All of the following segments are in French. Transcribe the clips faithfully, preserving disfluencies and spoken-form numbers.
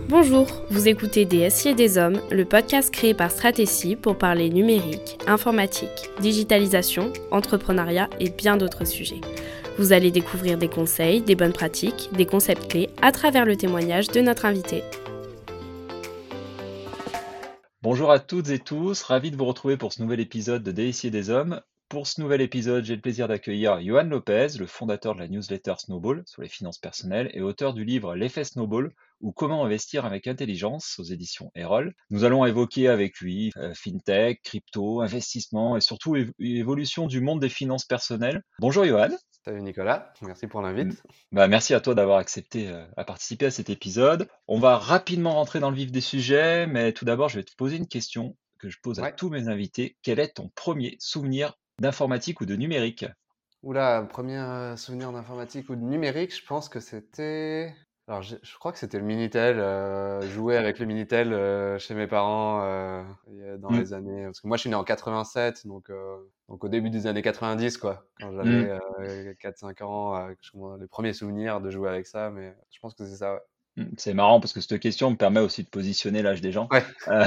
Bonjour, vous écoutez Des S I et des Hommes, le podcast créé par Stratégie pour parler numérique, informatique, digitalisation, entrepreneuriat et bien d'autres sujets. Vous allez découvrir des conseils, des bonnes pratiques, des concepts clés à travers le témoignage de notre invité. Bonjour à toutes et tous, ravi de vous retrouver pour ce nouvel épisode de Des S I et des Hommes. Pour ce nouvel épisode, j'ai le plaisir d'accueillir Johan Lopez, le fondateur de la newsletter Snowball sur les finances personnelles et auteur du livre L'effet Snowball ou Comment investir avec intelligence aux éditions Erol. Nous allons évoquer avec lui euh, fintech, crypto, investissement et surtout év- évolution du monde des finances personnelles. Bonjour Johan. Salut Nicolas, merci pour Mm. l'invite. Bah, merci à toi d'avoir accepté euh, à participer à cet épisode. On va rapidement rentrer dans le vif des sujets, mais tout d'abord, je vais te poser une question que je pose à Ouais. tous mes invités. Quel est ton premier souvenir d'informatique ou de numérique? Oula, premier euh, souvenir d'informatique ou de numérique, je pense que c'était... Alors, je, je crois que c'était le Minitel, euh, jouer avec le Minitel euh, chez mes parents euh, il y a- dans Mm. les années... Parce que moi, je suis né en quatre-vingt-sept, donc, euh, donc au début des années quatre-vingt-dix, quoi. Quand Mm. j'avais euh, quatre cinq ans, euh, je- les premiers souvenirs de jouer avec ça, mais je pense que c'est ça, ouais. Mm. C'est marrant parce que cette question me permet aussi de positionner l'âge des gens. Ouais, Euh,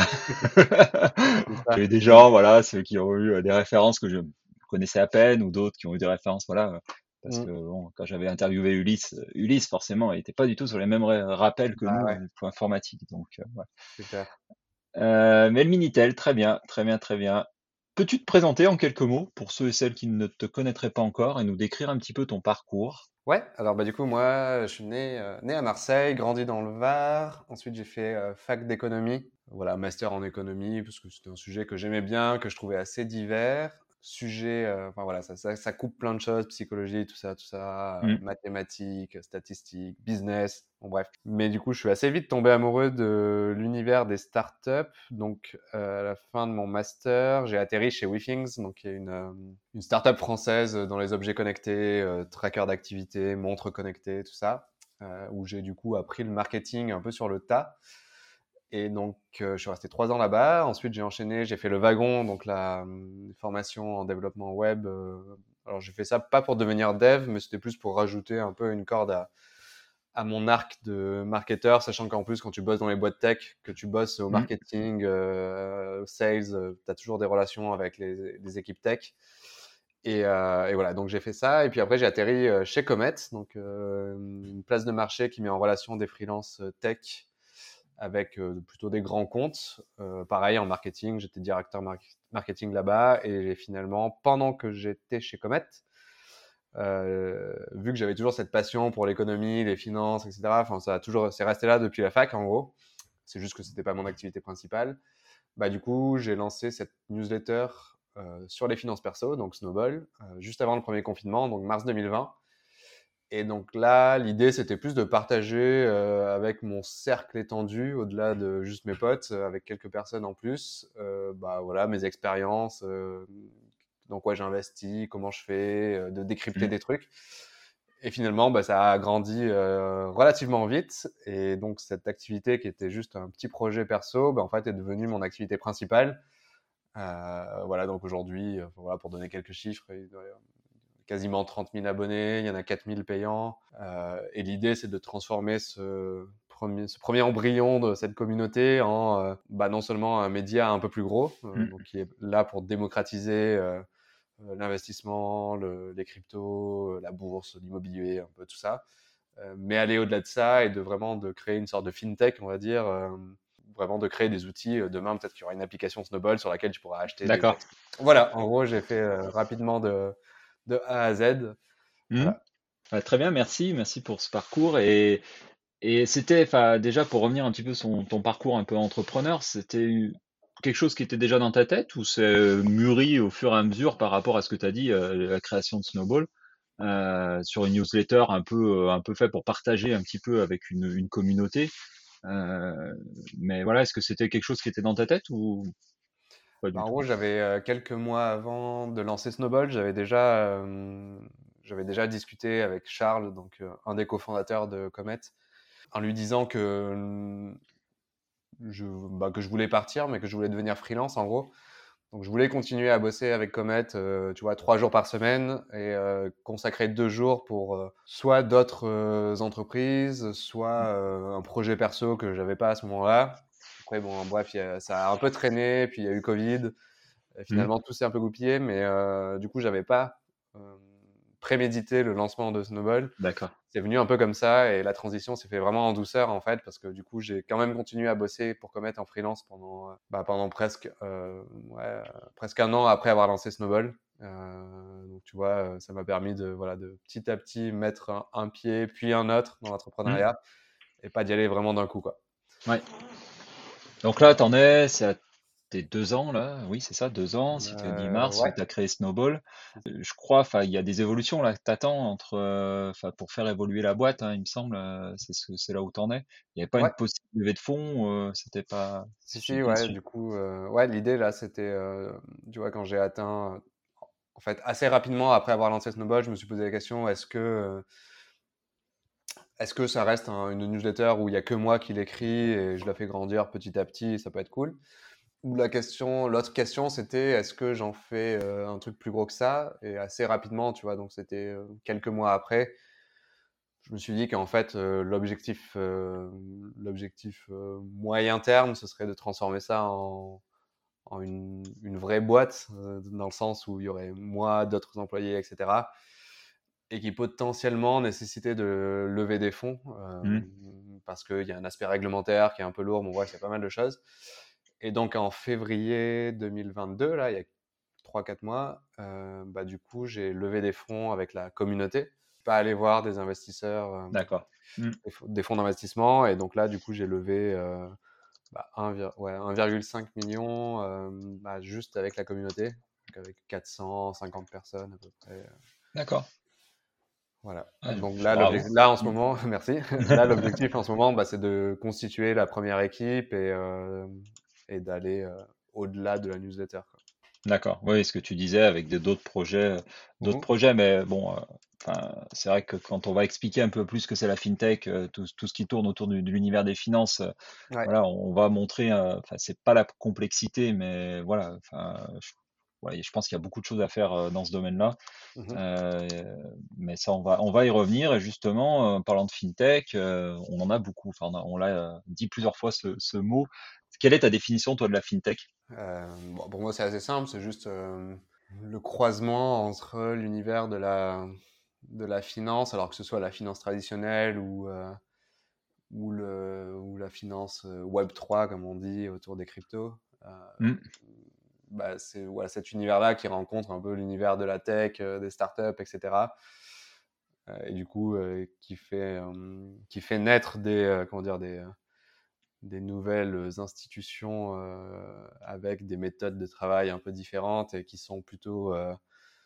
c'est J'ai ça. eu des gens, voilà, ceux qui ont eu euh, des références que je connaissais à peine ou d'autres qui ont eu des références, voilà. euh, Parce que Mm. bon, quand j'avais interviewé Ulysse, euh, Ulysse forcément, il n'était pas du tout sur les mêmes ra- rappels que Bah nous, ouais, euh, pour informatique. Donc, euh, ouais. c'est clair. Euh, mais le Minitel, très bien, très bien, très bien. Peux-tu te présenter en quelques mots pour ceux et celles qui ne te connaîtraient pas encore et nous décrire un petit peu ton parcours? Ouais, alors bah du coup moi je suis né, euh, né à Marseille, grandi dans le Var. Ensuite j'ai fait euh, fac d'économie, voilà master en économie parce que c'était un sujet que j'aimais bien, que je trouvais assez divers. Sujet, euh, enfin voilà ça, ça, ça coupe plein de choses, psychologie, tout ça, tout ça, euh, Mm. mathématiques, statistiques, business, bon bref. Mais du coup je suis assez vite tombé amoureux de l'univers des startups. Donc euh, à la fin de mon master j'ai atterri chez WeThings, donc il y a une euh, une startup française dans les objets connectés, euh, tracker d'activité, montres connectées, tout ça, euh, où j'ai du coup appris le marketing un peu sur le tas. Et donc, euh, je suis resté trois ans là-bas. Ensuite, j'ai enchaîné, j'ai fait le wagon, donc la euh, formation en développement web. euh, alors, j'ai fait ça pas pour devenir dev, mais c'était plus pour rajouter un peu une corde à, à mon arc de marketeur, sachant qu'en plus, quand tu bosses dans les boîtes tech, que tu bosses au Mm. marketing, euh, au sales, tu as toujours des relations avec les, les équipes tech. Et, euh, et voilà, donc j'ai fait ça. Et puis après, j'ai atterri euh, chez Comet, donc euh, une place de marché qui met en relation des freelances euh, tech avec euh, plutôt des grands comptes. Euh, pareil, en marketing, j'étais directeur mar- marketing là-bas. Et finalement, pendant que j'étais chez Comet, euh, vu que j'avais toujours cette passion pour l'économie, les finances, et cetera, enfin, ça a toujours, c'est resté là depuis la fac, en gros. C'est juste que c'était pas mon activité principale. Bah, du coup, j'ai lancé cette newsletter euh, sur les finances perso, donc Snowball, euh, juste avant le premier confinement, donc mars deux mille vingt. Et donc là, l'idée, c'était plus de partager euh, avec mon cercle étendu, au-delà de juste mes potes, euh, avec quelques personnes en plus, euh, bah, voilà, mes expériences, euh, dans quoi j'investis, comment je fais, euh, de décrypter Mm. des trucs. Et finalement, bah, ça a grandi euh, relativement vite. Et donc, cette activité qui était juste un petit projet perso, bah, en fait, est devenue mon activité principale. Euh, voilà, donc aujourd'hui, euh, voilà, pour donner quelques chiffres, il doit y avoir quasiment trente mille abonnés, il y en a quatre mille payants. Euh, et l'idée, c'est de transformer ce premier, ce premier embryon de cette communauté en euh, bah, non seulement un média un peu plus gros, euh, Mm. donc qui est là pour démocratiser euh, euh, l'investissement, le, les cryptos, la bourse, l'immobilier, un peu tout ça, euh, mais aller au-delà de ça et de vraiment de créer une sorte de fintech, on va dire, euh, vraiment de créer des outils. Demain, peut-être qu'il y aura une application Snowball sur laquelle tu pourras acheter des D'accord. actions. Voilà, en gros, j'ai fait euh, rapidement de, de A à Z. Mm. Voilà. Ah, très bien, merci, merci pour ce parcours. Et, et c'était, enfin, déjà pour revenir un petit peu sur ton parcours un peu entrepreneur, c'était quelque chose qui était déjà dans ta tête ou c'est mûri au fur et à mesure par rapport à ce que tu as dit, euh, la création de Snowball, euh, sur une newsletter un peu, euh, un peu fait pour partager un petit peu avec une, une communauté. Euh, mais voilà, est-ce que c'était quelque chose qui était dans ta tête ou pas Bah, du en tout? gros, j'avais euh, quelques mois avant de lancer Snowball, j'avais déjà, euh, j'avais déjà discuté avec Charles, donc euh, un des cofondateurs de Comet, en lui disant que euh, je, bah, que je voulais partir, mais que je voulais devenir freelance en gros. Donc, je voulais continuer à bosser avec Comet, euh, tu vois, trois jours par semaine et euh, consacrer deux jours pour euh, soit d'autres euh, entreprises, soit euh, un projet perso que j'avais pas à ce moment-là. Après, bon, bref, y a, ça a un peu traîné, puis il y a eu Covid. Et Mmh. finalement, tout s'est un peu goupillé, mais euh, du coup, j'avais pas euh, prémédité le lancement de Snowball. D'accord. C'est venu un peu comme ça et la transition s'est fait vraiment en douceur en fait parce que du coup j'ai quand même continué à bosser pour Comet en freelance pendant, euh, bah, pendant presque, euh, ouais, euh, presque un an après avoir lancé Snowball. Euh, donc tu vois, euh, ça m'a permis de, voilà, de petit à petit mettre un, un pied puis un autre dans Mmh. l'entrepreneuriat et pas d'y aller vraiment d'un coup, quoi. Ouais. Donc là, t'en es, c'est à tes deux ans là, oui c'est ça, deux ans, si tu dis Euh, mars, où ouais. tu as créé Snowball. Euh, Je crois, enfin, il y a des évolutions là que t'attends entre, euh, enfin, pour faire évoluer la boîte, hein, il me semble, euh, c'est ce, c'est là où t'en es. Il n'y avait pas Ouais. une possible levée de fonds, euh, c'était pas, Si, si j'ai si, bien ouais, su. du coup, euh, ouais, l'idée là, c'était, euh, tu vois, quand j'ai atteint, en fait, assez rapidement après avoir lancé Snowball, je me suis posé la question, est-ce que, euh, est-ce que ça reste un- une newsletter où il y a que moi qui l'écris et je la fais grandir petit à petit, et ça peut être cool? Ou la question, l'autre question, c'était, est-ce que j'en fais euh, un truc plus gros que ça? Et assez rapidement, tu vois, donc c'était euh, quelques mois après, je me suis dit qu'en fait, euh, l'objectif, euh, l'objectif euh, moyen terme, ce serait de transformer ça en en une, une vraie boîte, euh, dans le sens où il y aurait moi, d'autres employés, et cetera. Et qui potentiellement nécessitait de lever des fonds, euh, Hmm. parce qu'il y a un aspect réglementaire qui est un peu lourd, bon bref, il y a pas mal de choses. Et donc en février deux mille vingt-deux, là, il y a trois quatre mois, euh, bah, du coup, j'ai levé des fonds avec la communauté. Pas aller voir des investisseurs, euh, D'accord. Hmm. des, f- des fonds d'investissement. Et donc là, du coup, j'ai levé euh, bah, un, vir- ouais, un virgule cinq million, euh, bah, juste avec la communauté, donc avec quatre cent cinquante personnes à peu près. D'accord. Voilà. Ouais, Donc je- là, bravo. l'objectif, là en ce Hmm. moment, merci. Là, l'objectif en ce moment, bah, c'est de constituer la première équipe et, euh, et d'aller euh, au-delà de la newsletter, quoi. D'accord. Oui, ce que tu disais avec de- d'autres projets, euh, d'autres Mhm. projets, mais bon, euh, enfin, c'est vrai que quand on va expliquer un peu plus ce que c'est la fintech, euh, tout, tout ce qui tourne autour du- de l'univers des finances, euh, Ouais. voilà, on va montrer, euh, enfin, c'est pas la complexité, mais voilà, enfin, je, ouais, je pense qu'il y a beaucoup de choses à faire euh, dans ce domaine-là. Mhm. Euh, mais ça, on va, on va y revenir. Et justement, euh, parlant de fintech, euh, on en a beaucoup. Enfin, on a- on l'a euh, dit plusieurs fois ce, ce mot. Quelle est ta définition, toi, de la fintech? Euh, bon, pour moi, c'est assez simple. C'est juste euh, le croisement entre l'univers de la, de la finance, alors que ce soit la finance traditionnelle ou, euh, ou, le, ou la finance euh, web trois, comme on dit, autour des cryptos. Euh, Hmm. bah, c'est voilà, cet univers-là qui rencontre un peu l'univers de la tech, euh, des startups, et cetera. Euh, et du coup, euh, qui, fait, euh, qui fait naître des, euh, comment dire, des, euh, des nouvelles institutions euh, avec des méthodes de travail un peu différentes et qui sont plutôt, euh,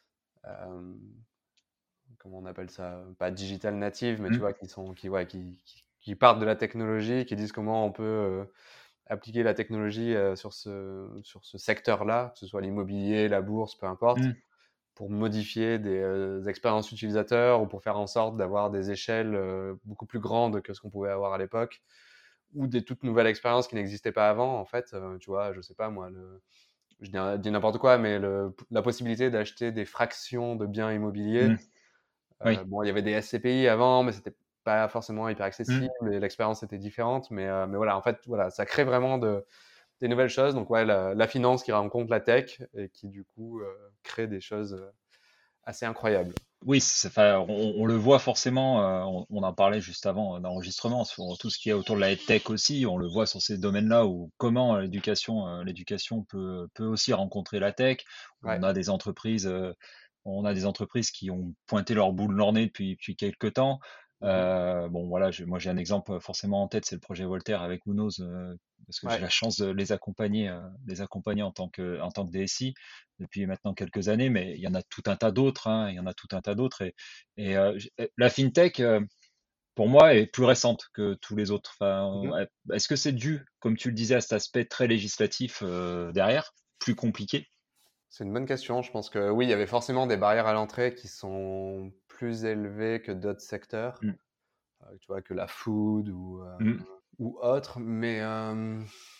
euh, comment on appelle ça, pas digital native, mais tu Hmm. vois, qui, sont, qui, ouais, qui, qui, qui partent de la technologie, qui disent comment on peut euh, appliquer la technologie euh, sur ce, sur ce secteur-là, que ce soit l'immobilier, la bourse, peu importe, Hmm. pour modifier des euh, expériences utilisateurs ou pour faire en sorte d'avoir des échelles euh, beaucoup plus grandes que ce qu'on pouvait avoir à l'époque, ou des toutes nouvelles expériences qui n'existaient pas avant, en fait. Euh, tu vois, je sais pas moi, le, je dis, dis n'importe quoi, mais le, la possibilité d'acheter des fractions de biens immobiliers. Hmm. Euh, Oui. bon, il y avait des S C P I avant, mais c'était pas forcément hyper accessible Hmm. et l'expérience était différente. Mais, euh, mais voilà, en fait, voilà, ça crée vraiment de, des nouvelles choses. Donc, ouais, la, la finance qui rencontre la tech et qui, du coup, euh, crée des choses euh, assez incroyables. Oui, c'est- enfin, on, on le voit forcément, euh, on, on en parlait juste avant euh, d'enregistrement, sur tout ce qui est autour de la tech aussi, on le voit sur ces domaines-là où comment euh, l'éducation, euh, l'éducation peut, peut aussi rencontrer la tech. Ouais. On a des entreprises, euh, on a des entreprises qui ont pointé leur bout de leur nez depuis, depuis quelques temps. Mhm. Euh, bon, voilà, j'ai- moi j'ai un exemple forcément en tête, c'est le projet Voltaire avec Unos, euh, parce que j'ai Ouais. la chance de les accompagner, euh, les accompagner en tant que, en tant que D S I depuis maintenant quelques années, mais il y en a tout un tas d'autres, hein, il y en a tout un tas d'autres. Et, et euh, la fintech, euh, pour moi, est plus récente que tous les autres. Mhm. Enfin, est-ce que c'est dû, comme tu le disais, à cet aspect très législatif euh, derrière, plus compliqué? C'est une bonne question. Je pense que oui, il y avait forcément des barrières à l'entrée qui sont plus élevées que d'autres secteurs, Mm. euh, tu vois, que la food ou, euh, Mm. ou autre. Mais, euh,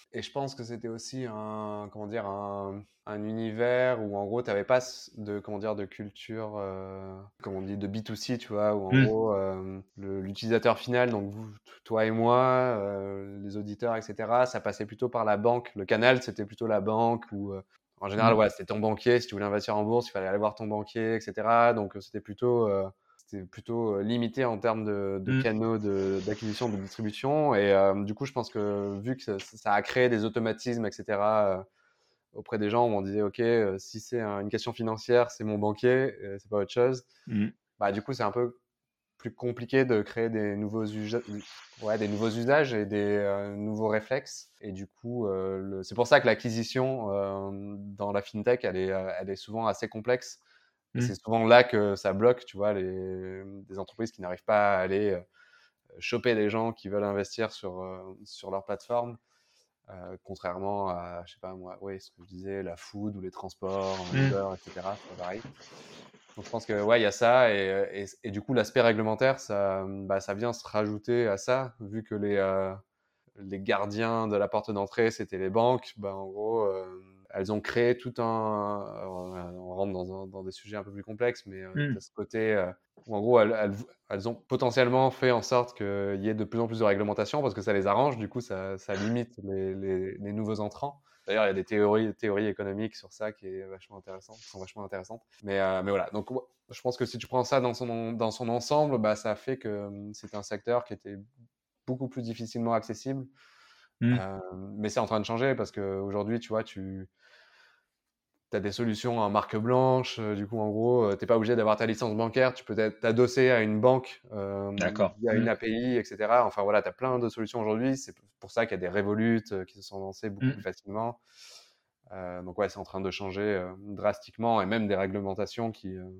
Et je pense que c'était aussi un, comment dire, un, un univers où en gros, tu n'avais pas s- de, comment dire, de culture, euh, comme on dit, de B deux C, tu vois, où en Mm. gros, euh, le- l'utilisateur final, donc vous, t- toi et moi, euh, les auditeurs, et cetera, ça passait plutôt par la banque. Le canal, c'était plutôt la banque ou euh, en général, Mm. ouais, c'était ton banquier. Si tu voulais investir en bourse, il fallait aller voir ton banquier, et cetera. Donc, euh, c'était plutôt, euh, c'était plutôt euh, limité en termes de, de Mm. canaux de- d'acquisition, de, distribution. Et euh, du coup, je pense que vu que ça, ça a créé des automatismes, et cetera, euh, auprès des gens où on disait, OK, euh, si c'est un- une question financière, c'est mon banquier, euh, c'est pas autre chose. Mm. Bah, du coup, c'est un peu plus compliqué de créer des nouveaux, usa- ouais, des nouveaux usages et des euh, nouveaux réflexes. Et du coup, euh, le- c'est pour ça que l'acquisition euh, dans la fintech, elle est, euh, elle est souvent assez complexe. Et Mm. c'est souvent là que ça bloque, tu vois, les, des entreprises qui n'arrivent pas à aller euh, choper des gens qui veulent investir sur, euh, sur leur plateforme. Euh, contrairement à, je sais pas moi, ouais, ce que je disais, la food ou les transports, Mm. Uber, et cetera. C'est pas pareil. Donc je pense que ouais, il y a ça et, et, et du coup l'aspect réglementaire, ça, bah, ça vient se rajouter à ça, vu que les, euh, les gardiens de la porte d'entrée, c'était les banques. Bah, en gros, euh, elles ont créé tout un. Alors, on rentre dans, un- dans des sujets un peu plus complexes, mais euh, tu Mm. as ce côté euh, où, en gros, elles, elles, elles ont potentiellement fait en sorte qu'il y ait de plus en plus de réglementation parce que ça les arrange. Du coup, ça, ça limite les, les, les nouveaux entrants. D'ailleurs, il y a des théories, théories économiques sur ça qui, est vachement intéressant, qui sont vachement intéressantes. Mais, euh, mais voilà, donc je pense que si tu prends ça dans son, dans son ensemble, bah, ça fait que hum, c'est un secteur qui était beaucoup plus difficilement accessible. Mm. Euh, mais c'est en train de changer parce qu'aujourd'hui, tu vois, tu as des solutions en marque blanche. Euh, du coup, en gros, euh, tu n'es pas obligé d'avoir ta licence bancaire. Tu peux t'adosser à une banque euh, D'accord. via une Mm. A P I, et cetera. Enfin, voilà, tu as plein de solutions aujourd'hui. C'est pour ça qu'il y a des Revolut euh, qui se sont lancés beaucoup plus Mm. facilement. Euh, donc, ouais, c'est en train de changer euh, drastiquement et même des réglementations qui, euh,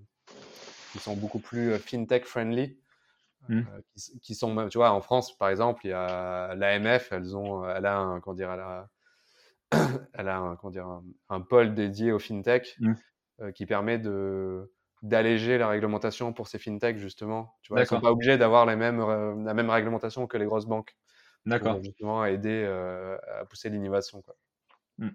qui sont beaucoup plus euh, fintech friendly. Mm. Euh, qui, qui sont, tu vois, en France, par exemple, il y a l'A M F, elles ont, elle a un, comment dire, elle a, elle a un, comment dire, un, un pôle dédié au fintech Mm. euh, qui permet de d'alléger la réglementation pour ces fintechs justement. Tu vois, ils sont D'accord. pas obligés d'avoir les mêmes, euh, la même réglementation que les grosses banques pour D'accord. justement aider euh, à pousser l'innovation, quoi. Mm.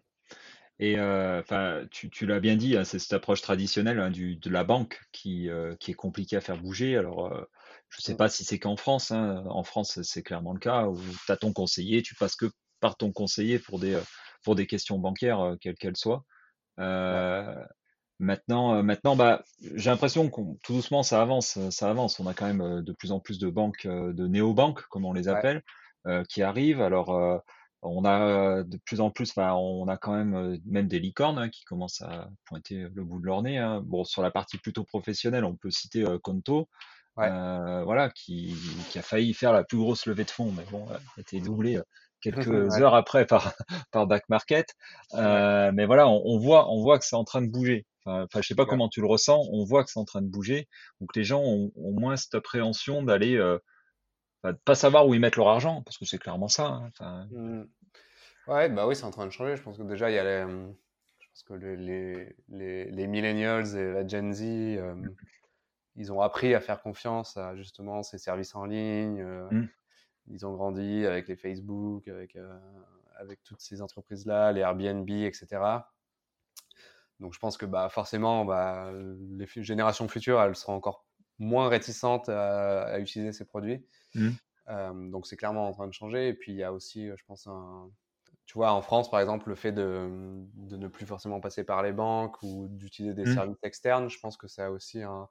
Et euh, enfin, tu, tu l'as bien dit, hein, c'est cette approche traditionnelle, hein, du, de la banque qui, euh, qui est compliquée à faire bouger. Alors, euh, je ne sais Mm. pas si c'est qu'en France, hein. En France, c'est clairement le cas où tu as ton conseiller, tu passes que par ton conseiller pour des, euh, pour des questions bancaires, euh, quelles qu'elles soient. Ouais, Euh, maintenant, euh, maintenant, bah, j'ai l'impression qu'on tout doucement ça avance, euh, ça avance. On a quand même euh, de plus en plus de banques, euh, de néobanques comme on les ouais, appelle, euh, qui arrivent. Alors, euh, on a euh, de plus en plus, enfin, on a quand même euh, même des licornes, hein, qui commencent à pointer le bout de leur nez, hein. Bon, sur la partie plutôt professionnelle, on peut citer euh, Conto, ouais. euh, voilà, qui, qui a failli faire la plus grosse levée de fonds, mais bon, euh, a été doublé euh, quelques Ouais, heures après par par Back Market. ouais, Euh, mais voilà, on, on voit, on voit que c'est en train de bouger. Enfin, enfin, je sais pas ouais. comment tu le ressens. On voit que c'est en train de bouger. Donc les gens ont, ont moins cette appréhension d'aller, euh, enfin, de pas savoir où ils mettent leur argent, parce que c'est clairement ça, hein. Enfin, Mm. Ouais, bah oui, c'est en train de changer. Je pense que déjà, il y a les, je pense que les, les, les, les millennials et la Gen Z, euh, ils ont appris à faire confiance à justement ces services en ligne. euh, hum, Ils ont grandi avec les Facebook, avec, euh, avec toutes ces entreprises-là, les Airbnb, et cetera. Donc je pense que bah, forcément, bah, les fu- générations futures, elles seront encore moins réticentes à, à utiliser ces produits. hum, Euh, donc c'est clairement en train de changer. Et puis il y a aussi, euh, je pense, un... tu vois, en France, par exemple, le fait de, de ne plus forcément passer par les banques ou d'utiliser des hum, services externes, je pense que ça a aussi un...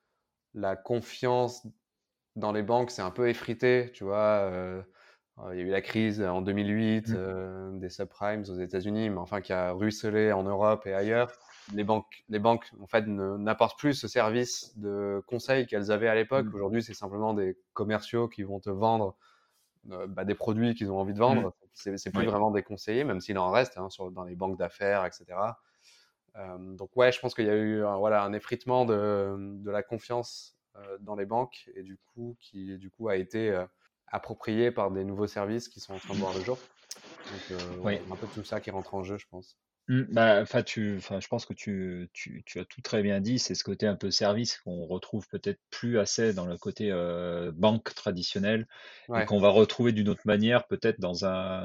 la confiance dans les banques, c'est un peu effrité, tu vois. euh, euh, Il y a eu la crise en deux mille huit hum, euh, des subprimes aux États-Unis, mais enfin qui a ruisselé en Europe et ailleurs. Les banques, les banques en fait, ne- n'apportent plus ce service de conseil qu'elles avaient à l'époque. hum, Aujourd'hui, c'est simplement des commerciaux qui vont te vendre euh, bah, des produits qu'ils ont envie de hum. vendre. C'est c'est plus Oui. vraiment des conseillers, même s'il en reste hein, sur, dans les banques d'affaires, et cetera. Euh, donc ouais, je pense qu'il y a eu un, voilà, un effritement de, de la confiance euh, dans les banques et du coup qui du coup a été euh, approprié par des nouveaux services qui sont en train de voir le jour. Donc euh, ouais, Oui. il y a un peu tout ça qui rentre en jeu, je pense. Mmh, bah, enfin, tu enfin, je pense que tu tu tu as tout très bien dit. C'est ce côté un peu service qu'on retrouve peut-être plus assez dans le côté, heu, banque traditionnelle et Ouais. qu'on va retrouver d'une autre manière peut-être dans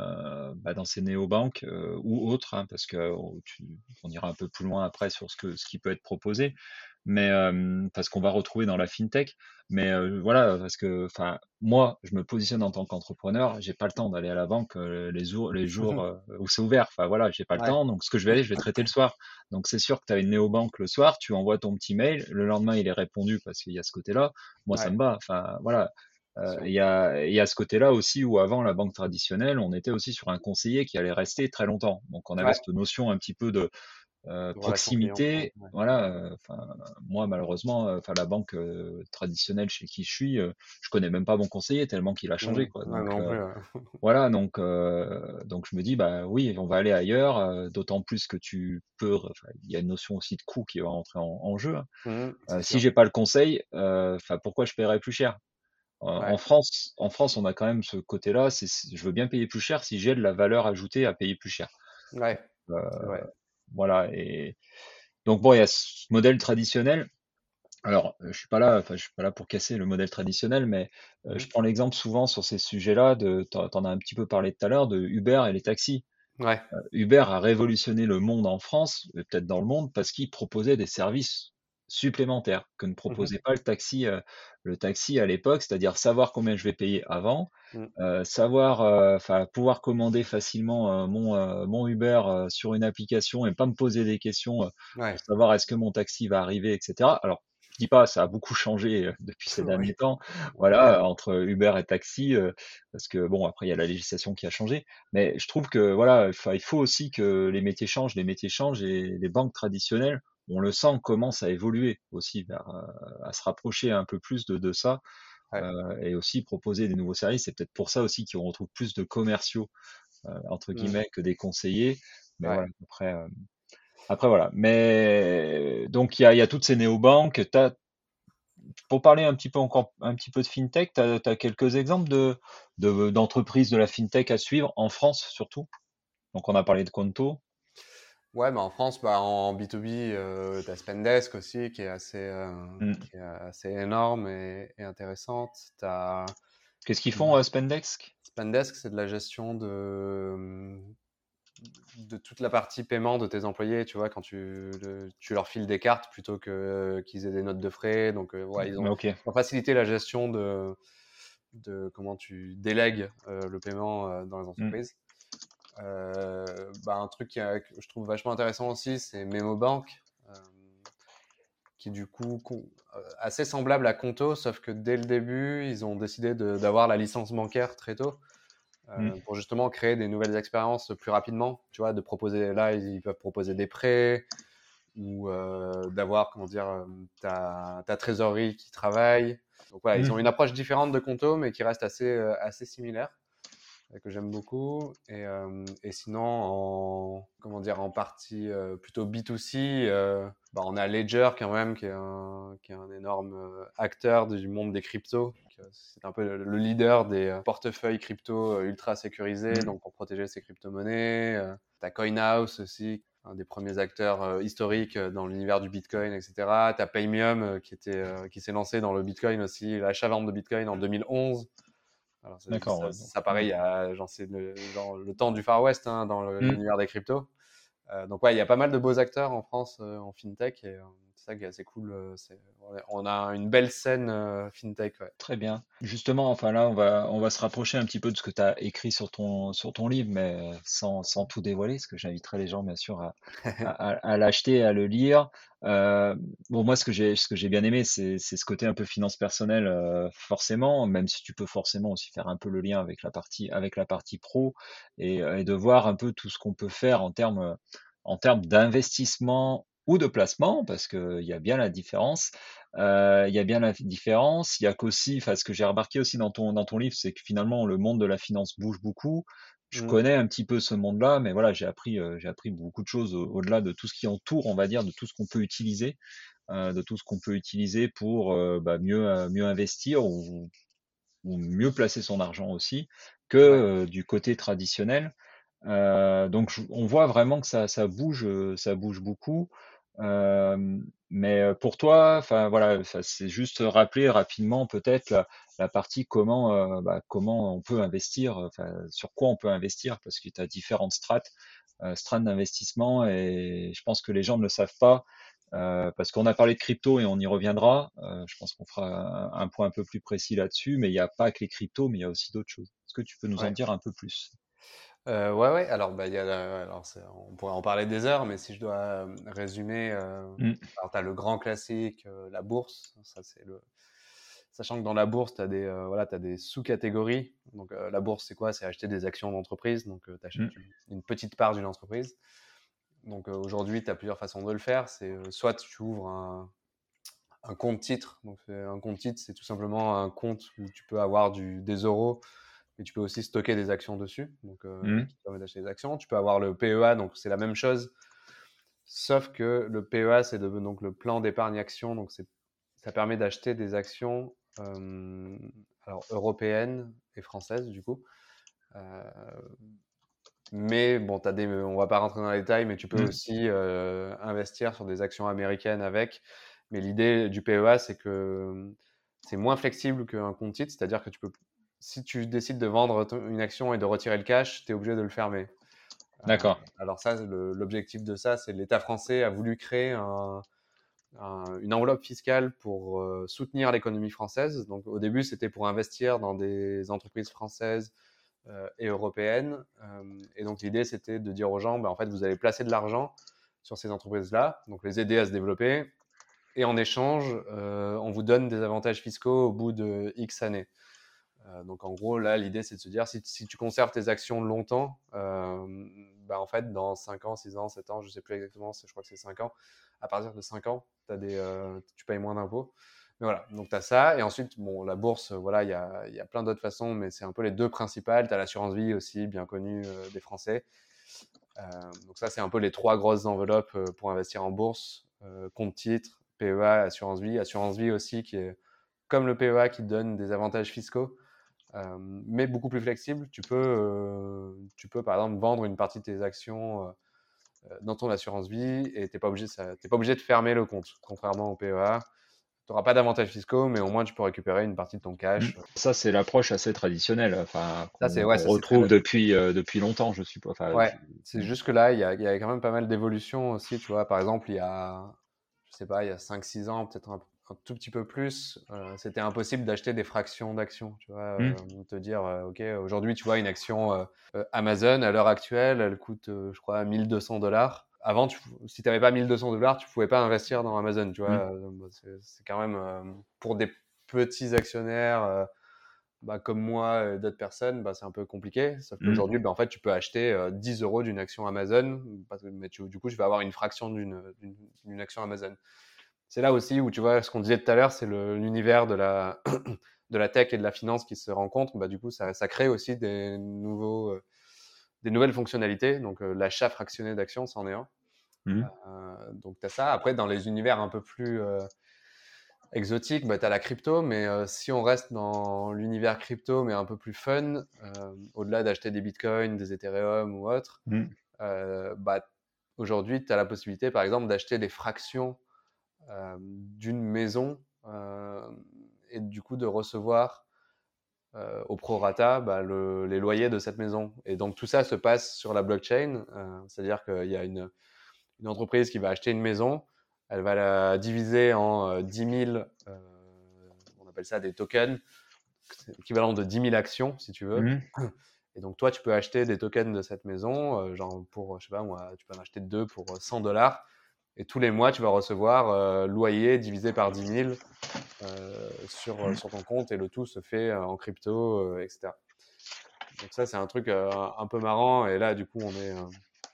un bah, dans ces néobanques, heu, ou autres, hein, parce que, on tu on ira un peu plus loin après sur ce que ce qui peut être proposé. Mais, hem, parce qu'on va retrouver dans la fintech. Mais, heu, voilà, parce que enfin, moi, je me positionne en tant qu'entrepreneur, j'ai pas le temps d'aller à la banque, heu, les jours les jours, heu, où c'est ouvert. Enfin voilà, j'ai pas le Ouais. temps, donc ce que je vais aller, je vais traiter le soir. Donc c'est sûr que tu as une néobanque le soir, tu envoies ton petit mail, le lendemain il est répondu parce qu'il y a ce côté-là. Moi ça Ouais, me va, enfin voilà. bien Heu, sûr. il y a il y a ce côté-là aussi où avant la banque traditionnelle, on était aussi sur un conseiller qui allait rester très longtemps. Donc on avait Ouais, cette notion un petit peu de Heu, de relation client. Ouais, proximité, ouais. voilà, heu, enfin, moi malheureusement, heu, enfin la banque, heu, traditionnelle chez qui je suis, heu, je connais même pas mon conseiller tellement qu'il a Mmh. changé quoi, Ouais, donc moi non heu, plus, ouais. voilà, donc heu, donc je me dis: «Bah oui, on va aller ailleurs», heu, d'autant plus que tu peux re enfin, il y a une notion aussi de coût qui va rentrer en en jeu, hein. Mmh, c'est Heu, si sûr. j'ai pas le conseil, heu, enfin pourquoi je paierais plus cher? Heu, Ouais, en France en France, on a quand même ce côté-là, c'est c je veux bien payer plus cher si j'ai de la valeur ajoutée à payer plus cher. ouais, Heu, c'est vrai. voilà et donc bon, il y a ce modèle traditionnel. Alors, heu, je suis pas là, enfin, je suis pas là pour casser le modèle traditionnel, mais, heu, Mmh. je prends l'exemple souvent sur ces sujets-là de tu en tu en as un petit peu parlé tout à l'heure, de Uber et les taxis. Ouais. Heu, Uber a révolutionné le monde en France, et peut-être dans le monde, parce qu'il proposait des services supplémentaires que ne Mmh mh. proposait pas le taxi, heu, le taxi à l'époque, c'est-à-dire savoir combien je vais payer avant, Mmh. heu, savoir, heu, enfin, pouvoir commander facilement, heu, mon, heu, mon Uber, heu, sur une application et pas me poser des questions, heu, Ouais. pour savoir est-ce que mon taxi va arriver et cetera. Alors, je dis pas, ça a beaucoup changé, heu, depuis ces Oui, derniers temps, ouais, clair. voilà, entre Uber et taxi, heu, parce que bon, après il y a la législation qui a changé. Mais je trouve que voilà, enfin, il faut aussi que les métiers changent, les métiers changent et les banques traditionnelles, on le sent, commencent à évoluer aussi vers, heu, à se rapprocher un peu plus de de ça, Ouais. heu et aussi proposer des nouveaux services. C'est peut-être pour ça aussi qu'on retrouve plus de «commerciaux», heu, entre Mmh. guillemets, que des conseillers. Mais Ouais. voilà, après, hem, après voilà. Mais donc il y a il y a toutes ces néobanques. Tu Pour parler un petit peu encore un petit peu de fintech, tu as quelques exemples de de d'entreprises de la fintech à suivre en France surtout? Donc on a parlé de Conto. Ouais, mais en France, bah, en B deux B, heu, tu as Spendesk aussi qui est assez, heu, Mmh. qui est assez énorme et et intéressante. Tu as Qu'est-ce qu'ils font, heu, Spendesk? Spendesk, c'est de la gestion de, mmh, de toute la partie paiement de tes employés, tu vois? Quand tu le tu leur files des cartes plutôt que qu'ils aient des notes de frais. Donc, heu, ouais, ils Mmh, ont OK. ils ont facilité la gestion de de comment tu délègues, heu, le paiement, heu, dans les Mmh. entreprises. Heu, bah, un truc qui a que je trouve vachement intéressant aussi, c'est Memobank, hem, qui du coup con heu, assez semblable à Conto, sauf que dès le début, ils ont décidé de d'avoir la licence bancaire très tôt, Mmh. heu, pour justement créer des nouvelles expériences plus rapidement. Tu vois? De proposer là, ils peuvent proposer des prêts ou heu, d'avoir, comment dire, hem, ta ta trésorerie qui travaille. Donc voilà, ils Mmh. ont une approche différente de Conto, mais qui reste assez, heu, assez similaire, euh, que j'aime beaucoup. Et, euh, et sinon, en, comment dire, en partie euh, plutôt B deux C, euh, bah, on a Ledger quand même, qui est un, qui est un énorme euh, acteur du monde des cryptos. C'est un peu le, le leader des euh, portefeuilles crypto euh, ultra sécurisés, Mmh. donc pour protéger ses crypto-monnaies. Euh, T'as CoinHouse aussi, un des premiers acteurs euh, historiques euh, dans l'univers du Bitcoin, et cetera. T'as Paymium euh, qui, était, euh, qui s'est lancé dans le Bitcoin aussi, l'achat-vente de Bitcoin en deux mille onze. Alors, ça, D'accord, ça, ouais, donc ça mmh. paraît, il y a, genre, c'est le, genre, le temps du Far West, hein, dans le- Mmh. l'univers des cryptos. Euh, donc, ouais, il y a pas mal de beaux acteurs en France euh, en fintech et euh, c'est ça qui est assez cool. euh, c'est- on a une belle scène euh, fintech, ouais. Très bien. Justement, enfin là, on va, on va se rapprocher un petit peu de ce que tu as écrit sur ton, sur ton livre, mais sans, sans tout dévoiler, parce que j'inviterai les gens, bien sûr, à, à, à- à l'acheter, à le lire. Euh, bon, moi, ce que j'ai, ce que j'ai bien aimé, c'est, c'est ce côté un peu finance personnelle, euh, forcément, même si tu peux forcément aussi faire un peu le lien avec la partie, avec la partie pro et, et de voir un peu tout ce qu'on peut faire en termes, en termes d'investissement ou de placement, parce qu'il y a bien la différence. Euh, il y a bien la différence. Il y a qu'aussi, enfin, ce que j'ai remarqué aussi dans ton, dans ton livre, c'est que finalement, le monde de la finance bouge beaucoup. Je Mm, connais un petit peu ce monde-là, mais voilà, j'ai appris, euh, j'ai appris beaucoup de choses au- au-delà de tout ce qui entoure, on va dire, de tout ce qu'on peut utiliser, euh, de tout ce qu'on peut utiliser pour euh, bah, mieux, euh, mieux investir ou, ou mieux placer son argent aussi que ouais. euh, du côté traditionnel. Euh, donc je- on voit vraiment que ça, ça bouge, euh, ça bouge beaucoup. Euh, mais euh, pour toi, enfin voilà, ça, c'est juste rappeler rapidement peut-être la, la partie comment, euh, bah, comment on peut investir, enfin sur quoi on peut investir, parce que tu as différentes strates, euh, strates d'investissement, et je pense que les gens ne le savent pas. Euh, parce qu'on a parlé de crypto et on y reviendra. Euh, je pense qu'on fera un, un point un peu plus précis là-dessus, mais il n'y a pas que les cryptos, mais il y a aussi d'autres choses. Est-ce que tu peux nous en Ouais. dire un peu plus? Euh, ouais, ouais. Alors, bah, il y a la- alors c'est- on pourrait en parler des heures, mais si je dois euh, résumer, euh, Mm, alors t'as le grand classique, euh, la bourse. Ça, c'est le. Sachant que dans la bourse, t'as des, euh, voilà, t'as des sous-catégories. Donc, euh, la bourse, c'est quoi? C'est acheter des actions d'entreprise. Donc, tu mm, achètes une, une petite part d'une entreprise. Donc, euh, aujourd'hui, tu as plusieurs façons de le faire. C'est euh, soit tu ouvres un, un compte titre. Donc, c'est- un compte titre, c'est tout simplement un compte où tu peux avoir du, des euros, mais tu peux aussi stocker des actions dessus, donc euh, mm. qui te permet d'acheter des actions. Tu peux avoir le P E A, donc c'est la même chose, sauf que le P E A, c'est de- donc le plan d'épargne action, donc c'est, ça permet d'acheter des actions euh, alors, européennes et françaises, du coup. Euh, mais bon, t'as des, on va pas rentrer dans les détails, mais tu peux Mm. aussi euh, investir sur des actions américaines avec. Mais l'idée du P E A, c'est que c'est moins flexible qu'un compte titre, c'est-à-dire que tu peux, si tu décides de vendre une action et de retirer le cash, tu es obligé de le fermer. Euh, D'accord. alors ça, le- l'objectif de ça, c'est l'État français a voulu créer un- un- une enveloppe fiscale pour euh, soutenir l'économie française. Donc au début, c'était pour investir dans des entreprises françaises euh, et européennes. Euh, et donc l'idée, c'était de dire aux gens, bah, en fait, vous allez placer de l'argent sur ces entreprises-là, donc les aider à se développer. Et en échange, euh, on vous donne des avantages fiscaux au bout de X années. Euh, donc en gros, là, l'idée, c'est de se dire, si, si tu conserves tes actions longtemps, euh, bah, en fait, dans cinq ans, six ans, sept ans, je ne sais plus exactement, je crois que c'est cinq ans, à partir de cinq ans, t'as des, euh, tu payes moins d'impôts. Mais voilà, donc tu as ça. Et ensuite, bon, la bourse, voilà, il y a, y a plein d'autres façons, mais c'est un peu les deux principales. Tu as l'assurance vie aussi, bien connue euh, des Français. Euh, donc ça, c'est un peu les trois grosses enveloppes euh, pour investir en bourse. Euh, compte titre, P E A, assurance vie. Assurance vie aussi, qui est comme le P E A qui donne des avantages fiscaux, euh, mais beaucoup plus flexible. Tu peux, euh, tu peux, par exemple, vendre une partie de tes actions euh, dans ton assurance vie et tu n'es pas, obligé, ça- t'es pas obligé de fermer le compte, contrairement au P E A. Tu n'auras pas d'avantages fiscaux, mais au moins tu peux récupérer une partie de ton Mm. cash. Ça, c'est l'approche assez traditionnelle, enfin, Ça, c'est qu'on ouais, qu'on ça, c'est très. retrouve depuis, euh, depuis longtemps, je suppose. Enfin, Ouais, je- c'est Mm. juste que là, il y a, il y a quand même pas mal d'évolutions aussi. Tu vois, par exemple, il y a, je sais pas, il y a cinq six ans, peut-être un, un tout petit peu plus, euh, c'était impossible d'acheter des fractions d'actions. Tu vois, Mm. euh, te dire, euh, OK, aujourd'hui, tu vois, une action euh, euh, Amazon, à l'heure actuelle, elle coûte, euh, je crois, mille deux cents dollars. Avant, tu, si tu n'avais pas mille deux cents dollars, tu pouvais pas investir dans Amazon. Tu Mm. vois, Euh, bah, c'est c'est quand même euh, pour des petits actionnaires. Euh, bah, comme moi et d'autres personnes, bah, c'est un peu compliqué. Sauf Mm. qu'aujourd'hui, bah, en fait, tu peux acheter euh, dix euros d'une action Amazon, parce que, mais tu- du coup, je vais avoir une fraction d'une d'une- d'une action Amazon. C'est là aussi où tu vois ce qu'on disait tout à l'heure, c'est le- l'univers de la, de la tech et de la finance qui se rencontrent. Bah, du coup, ça, ça crée aussi des, nouveaux, euh, des nouvelles fonctionnalités. Donc, euh, l'achat fractionné d'actions, c'en est un. Mm. Euh, donc, tu as ça. Après, dans les univers un peu plus euh, exotique, bah, tu as la crypto, mais euh, si on reste dans l'univers crypto, mais un peu plus fun, euh, au-delà d'acheter des bitcoins, des Ethereum ou autres, Mm. euh, bah, aujourd'hui, tu as la possibilité, par exemple, d'acheter des fractions euh, d'une maison euh, et du coup de recevoir euh, au prorata bah, le, les loyers de cette maison. Et donc tout ça se passe sur la blockchain, euh, c'est-à-dire qu'il y a une, une entreprise qui va acheter une maison, elle va la diviser en euh, dix mille, euh, on appelle ça des tokens, c'est l'équivalent de dix mille actions, si tu veux. Mm. Et donc, toi, tu peux acheter des tokens de cette maison, euh, genre pour, je sais pas moi, tu peux en acheter deux pour cent dollars. Et tous les mois, tu vas recevoir euh, loyer divisé par dix mille euh, sur, sur ton compte et le tout se fait euh, en crypto, euh, et cetera. Donc, ça, c'est un truc euh, un peu marrant. Et là, du coup, on est. Euh,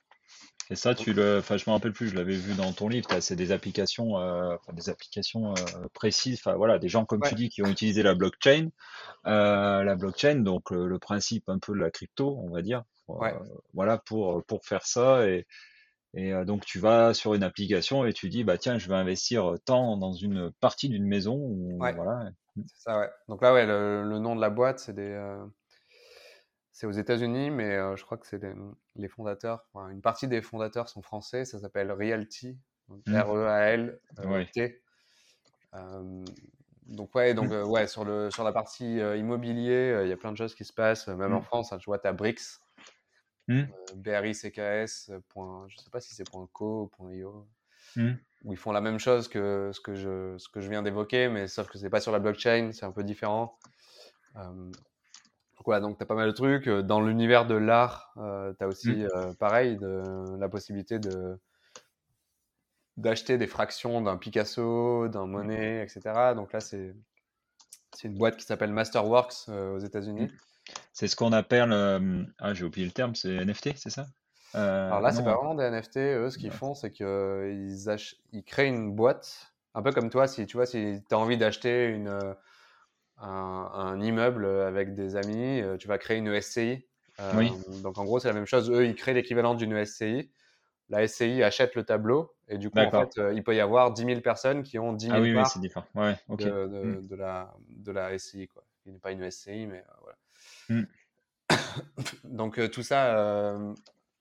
Et ça, tu le, enfin, je me rappelle plus, je l'avais vu dans ton livre, t'as- c'est des applications, euh, enfin, des applications euh, précises, enfin voilà, des gens comme tu Ouais, dis qui ont utilisé la blockchain, euh, la blockchain, donc le, le principe un peu de la crypto, on va dire, ouais, euh, voilà pour pour faire ça et et euh, donc tu vas sur une application et tu dis bah tiens, je vais investir tant dans une partie d'une maison ou ouais, voilà. c'est ça, ouais. Donc là, ouais, le, le nom de la boîte, c'est des. Euh, c'est aux États-Unis, mais euh, je crois que c'est les, les fondateurs, enfin, une partie des fondateurs sont français, ça s'appelle Realty, donc Hmm. R E A L Ouais. T. Euh, donc ouais, donc Hmm. euh, ouais, sur le sur la partie euh, immobilier, euh, il y a plein de choses qui se passent, euh, même en Hmm. France. Hein, tu vois, t'as Brix, Hmm. euh, B R I C K S. euh, Point, je sais pas si c'est .co ou point .io, Hmm. où ils font la même chose que ce que je ce que je viens d'évoquer, mais sauf que c'est pas sur la blockchain, c'est un peu différent. Euh, donc voilà, donc t'as pas mal de trucs. Euh, Dans l'univers de l'art, euh, t'as aussi Hmm. euh, pareil de la possibilité de d'acheter des fractions d'un Picasso, d'un Monet, et cetera. Donc là, c'est c'est une boîte qui s'appelle Masterworks euh, aux Hmm. États-Unis. C'est ce qu'on appelle, euh, ah j'ai oublié le terme, c'est N F T, c'est ça? Alors Euh, là, c'est pas non. vraiment des N F T. Eux, ce qu'ils font, c'est qu'ils ach... ils créent une boîte, un peu comme toi, si tu vois, si tu as envie d'acheter une, euh, un, un immeuble avec des amis, euh, tu vas créer une E S C I. Euh, Oui, donc en gros, c'est la même chose. Eux, ils créent l'équivalent d'une E S C I. La S C I achète le tableau et du coup, en d'accord. fait, euh, il peut y avoir dix mille personnes qui ont dix Ah mille oui, oui, c'est parts différent. Ouais, ok. de, Hmm. de, de la, de la S C I, quoi. Il n'est pas une E S C I, mais euh, voilà. Hmm. Donc euh, tout ça, euh,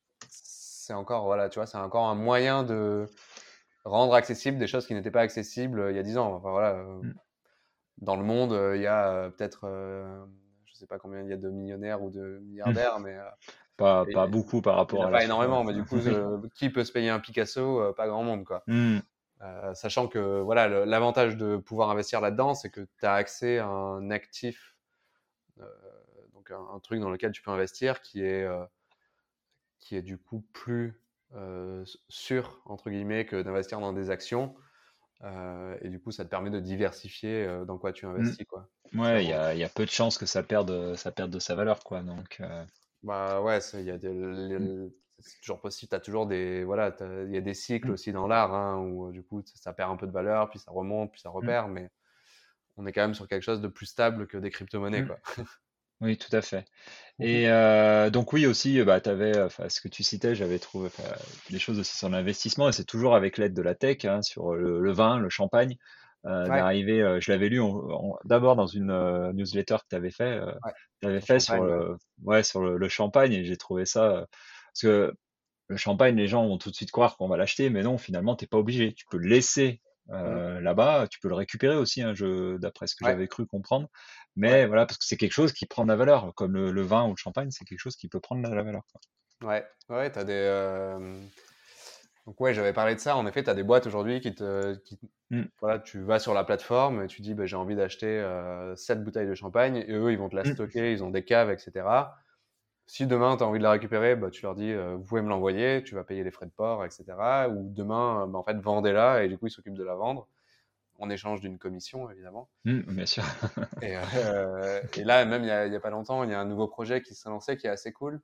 c'est encore, voilà, tu vois, c'est encore un moyen de rendre accessible des choses qui n'étaient pas accessibles euh, il y a dix ans. Enfin voilà, euh, Hmm. dans le monde, euh, il y a euh, peut-être, euh, je sais pas combien il y a de millionnaires ou de Hmm. milliardaires, mais euh, Pas, et- pas beaucoup par il n'y en rapport a à la pas suite. Ouais. énormément. Mais du coup, Oui. euh, qui peut se payer un Picasso? Euh, Pas grand monde, quoi. Hmm. Euh, sachant que voilà, le- l'avantage de pouvoir investir là-dedans, c'est que tu as accès à un actif, euh, donc un, un truc dans lequel tu peux investir qui est, euh, qui est du coup plus euh, sûr, entre guillemets, que d'investir dans des actions. Euh, et du coup, ça te permet de diversifier euh, dans quoi tu Hmm. investis, quoi. Ça Ouais, il y rend- a, il y a peu de chances que ça perde, ça perde de sa valeur, quoi. Donc, euh, Bah ouais, c'est- il y a des- hmm. les- c'est toujours possible. T'as toujours des, voilà, t'as- il y a des cycles Hmm. aussi dans l'art, hein, où euh, du coup, ça perd un peu de valeur, puis ça remonte, puis ça Hmm. repère, mais on est quand même sur quelque chose de plus stable que des crypto-monnaies, Hmm. quoi. Oui, tout à fait. Et euh, donc oui aussi, euh, bah, t'avais, euh, enfin, ce que tu citais, j'avais trouvé enfin, des choses aussi sur l'investissement, et c'est toujours avec l'aide de la tech, hein, sur le, le vin, le champagne, euh, Ouais, d'arriver, euh, je l'avais lu en- en- d'abord dans une euh, newsletter que tu avais fait, euh, ouais, t'avais sur fait sur Champagne, ouais. le, ouais, sur le, le champagne, et j'ai trouvé ça, euh, parce que le champagne, les gens vont tout de suite croire qu'on va l'acheter, mais non, finalement, t'es pas obligé. Tu peux le laisser Mm. euh, là-bas, tu peux le récupérer aussi, hein, je, d'après ce que Ouais, j'avais cru comprendre. ouais, Mais voilà, parce que c'est quelque chose qui prend de la valeur, comme le, le vin ou le champagne, c'est quelque chose qui peut prendre de la valeur, quoi. ouais, ouais, t'as des. euh, Donc ouais, j'avais parlé de ça. En effet, tu as des boîtes aujourd'hui qui te, qui- Mm, voilà, tu vas sur la plateforme et tu dis, bah, j'ai envie d'acheter euh, sept bouteilles de champagne et eux, ils vont te la mm, stocker, ils ont des caves, et cetera. Si demain, tu as envie de la récupérer, bah, tu leur dis, euh, vous pouvez me l'envoyer, tu vas payer les frais de port, et cetera. Ou demain, euh, bah, en fait, vendez-la et du coup, ils s'occupent de la vendre en échange d'une commission, évidemment. mm, bien sûr. Et, euh, et là, même il y a, il y a pas longtemps, il y a un nouveau projet qui s'est lancé qui est assez cool.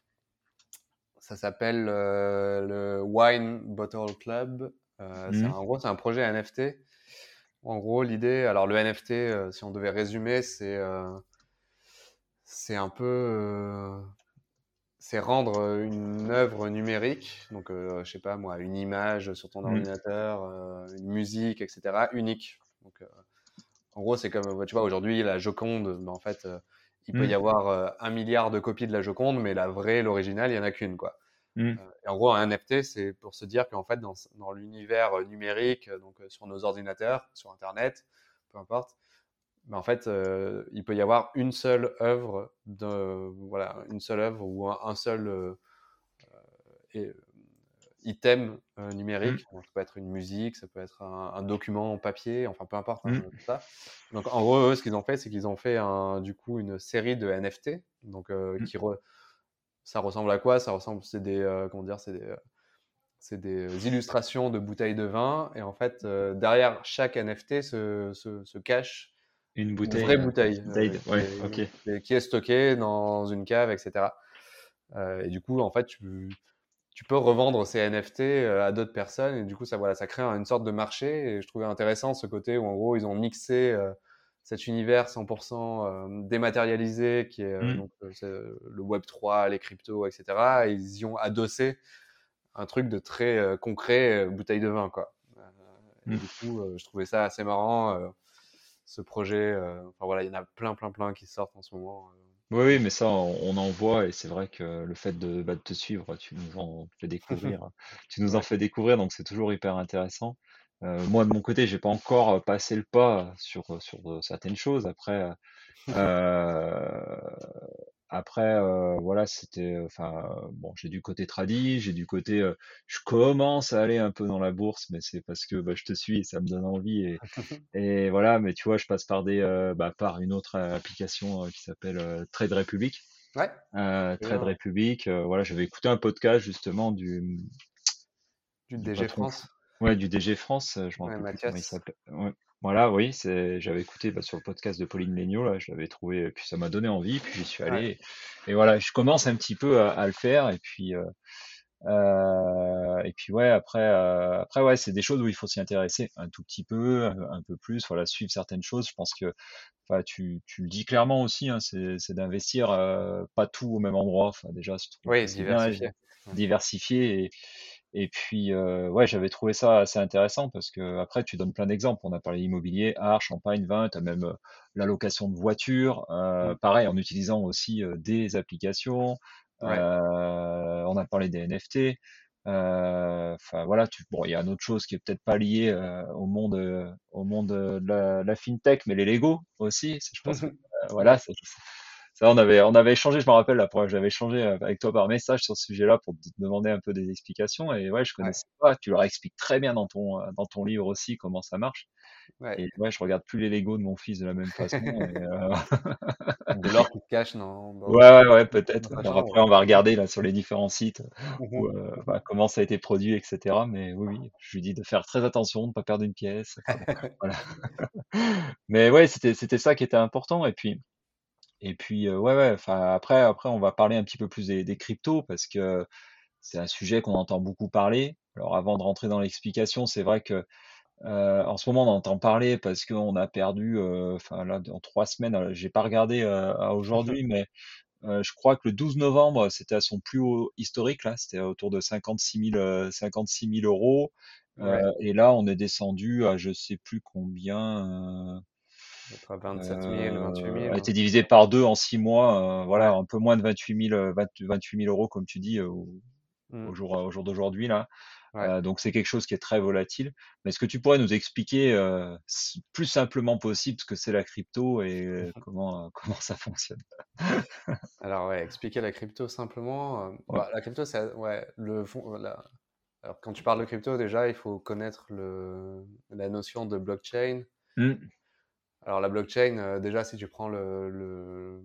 Ça s'appelle euh, le Wine Bottle Club. Euh, c'est un- Mm, en gros, c'est un projet N F T. En gros, l'idée, alors le N F T, euh, si on devait résumer, c'est euh, c'est un peu, euh, c'est rendre euh, une œuvre numérique, donc euh, je sais pas moi, une image sur ton mm, ordinateur, euh, une musique, et cetera, unique. Donc, euh, en gros, c'est comme, euh, tu vois, aujourd'hui, la Joconde, ben, en fait, euh, il peut y mm, avoir euh, un milliard de copies de la Joconde, mais la vraie, l'original, il y en a qu'une, quoi. mm, Euh, et en gros, un N F T, c'est pour se dire qu'en fait, dans, dans l'univers euh, numérique, euh, donc euh, sur nos ordinateurs, sur Internet, peu importe, mais en fait, euh, il peut y avoir une seule œuvre, de, voilà, une seule œuvre ou un, un seul euh, et, euh, item euh, mm, numérique. Donc, ça peut être une musique, ça peut être un, un document en papier, enfin peu importe, hein, mm, tout ça. Donc en gros, eux, ce qu'ils ont fait, c'est qu'ils ont fait un, du coup une série de N F T. Donc euh, mm. qui re- ça ressemble à quoi? Ça ressemble, c'est des, euh, comment dire, c'est des, euh, c'est des illustrations de bouteilles de vin. Et en fait, euh, derrière chaque N F T se, se, se cache Une une bouteille, vraie euh, bouteille bouteille euh, de- qui, ouais, est, ok. qui est- qui est stockée dans une cave, et cetera. Euh, et du coup, en fait, tu, tu peux revendre ces N F T euh, à d'autres personnes. Et du coup, ça, voilà, ça crée une sorte de marché. Et je trouvais intéressant ce côté où, en gros, ils ont mixé euh, cet univers cent pour cent euh, dématérialisé qui est euh, Mm, donc, euh, c'est, euh, le web trois, les cryptos, et cetera. Et ils y ont adossé un truc de très euh, concret, euh, bouteille de vin, quoi. Euh, et mm. du coup, euh, je trouvais ça assez marrant, euh, ce projet. euh, Enfin voilà, il y en a plein, plein, plein qui sortent en ce moment. Oui, oui, mais ça, on, on en voit et c'est vrai que le fait de, bah, de te suivre, tu nous en fais découvrir, tu nous en Ouais. fais découvrir, donc c'est toujours hyper intéressant. Euh, moi, de mon côté, j'ai pas encore euh, passé le pas sur, sur euh, certaines choses. Après, euh, après, euh, voilà, c'était, euh, enfin, euh, bon, j'ai du côté tradi, j'ai du côté, euh, je commence à aller un peu dans la bourse, mais c'est parce que bah, je te suis et ça me donne envie et, et voilà. Mais tu vois, je passe par des, euh, bah, par une autre euh, application euh, qui s'appelle euh, Trade Republic. Ouais, Euh, très Trade bien, ouais. Republic, euh, voilà, j'avais écouté un podcast justement du, Du du D G patron, France. ouais, du D G France, euh, je me Ouais, rappelle plus comment il Mathias. s'appelle. Ouais. Voilà, oui, c'est, j'avais écouté bah, sur le podcast de Pauline Léniaud, là, je l'avais trouvé, et puis ça m'a donné envie, puis j'y suis Ouais. allé. Et, et voilà, je commence un petit peu à, à le faire, et puis, euh, euh, et puis ouais, après, euh, après ouais, c'est des choses où il faut s'y intéresser un tout petit peu, un, un peu plus, voilà, suivre certaines choses. Je pense que, enfin, tu, tu le dis clairement aussi, hein, c'est, c'est d'investir euh, pas tout au même endroit. Enfin, déjà, je trouve que Oui, c'est bien diversifié. Ouais. diversifié et, et puis euh, ouais, j'avais trouvé ça assez intéressant parce que après tu donnes plein d'exemples. On a parlé immobilier, art, champagne, vin, tu as même euh, la location de voiture, euh, Mm. pareil en utilisant aussi euh, des applications. Ouais. Euh, on a parlé des N F T. Euh, Enfin voilà, tu, bon, il y a une autre chose qui est peut-être pas liée euh, au monde, euh, au monde euh, de la, la fintech, mais les Lego aussi. c'est- Je pense que euh, voilà, Ouais. ça, ça, on avait, on avait échangé, je me rappelle, la première, j'avais échangé euh, avec toi par message sur ce sujet-là pour te demander un peu des explications. Et ouais, je Ouais. connaissais pas. Tu leur expliques très bien dans ton, euh, dans ton livre aussi comment ça marche. Ouais. Et ouais, je regarde plus les Lego de mon fils de la même façon. Et, euh, De l'or qui se cache dans, dans, ouais, ouais, ouais, dans peut-être. sa Alors chambre. après, on va regarder là sur les différents sites où, Mhm. euh, bah, comment ça a été produit, et cetera. Mais oui, oui, je lui dis de faire très attention, de ne pas perdre une pièce. Enfin, bon, voilà. Mais ouais, c'était, c'était ça qui était important. Et puis, et puis, euh, ouais, ouais. Enfin, après, après, on va parler un petit peu plus des, des cryptos parce que c'est un sujet qu'on entend beaucoup parler. Alors avant de rentrer dans l'explication, c'est vrai que euh, en ce moment on entend parler parce qu'on a perdu, euh, enfin là dans trois semaines, euh, j'ai pas regardé euh, à aujourd'hui, mais euh, je crois que le douze novembre c'était à son plus haut historique là, c'était autour de cinquante-six mille, euh, cinquante-six mille euros. Euh, Ouais. et là on est descendu à je sais plus combien. euh, Être à vingt-sept mille, vingt-huit euh, mille. a Hein. été divisé par deux en six mois. Euh, voilà, Ouais. un peu moins de vingt-huit mille, euh, vingt, vingt-huit mille euros comme tu dis euh, au, Mm. au jour, au jour d'aujourd'hui là. Ouais. Euh, donc c'est quelque chose qui est très volatile. Mais est-ce que tu pourrais nous expliquer euh, plus simplement possible ce que c'est la crypto et euh, comment, euh, comment ça fonctionne? Alors, ouais, expliquer la crypto simplement. euh, Ouais. bah, la crypto, c'est ouais, le fond. la- Alors, quand tu parles de crypto, déjà, il faut connaître le, la notion de blockchain. Mm, Alors, la blockchain, euh, déjà, si tu prends le, le,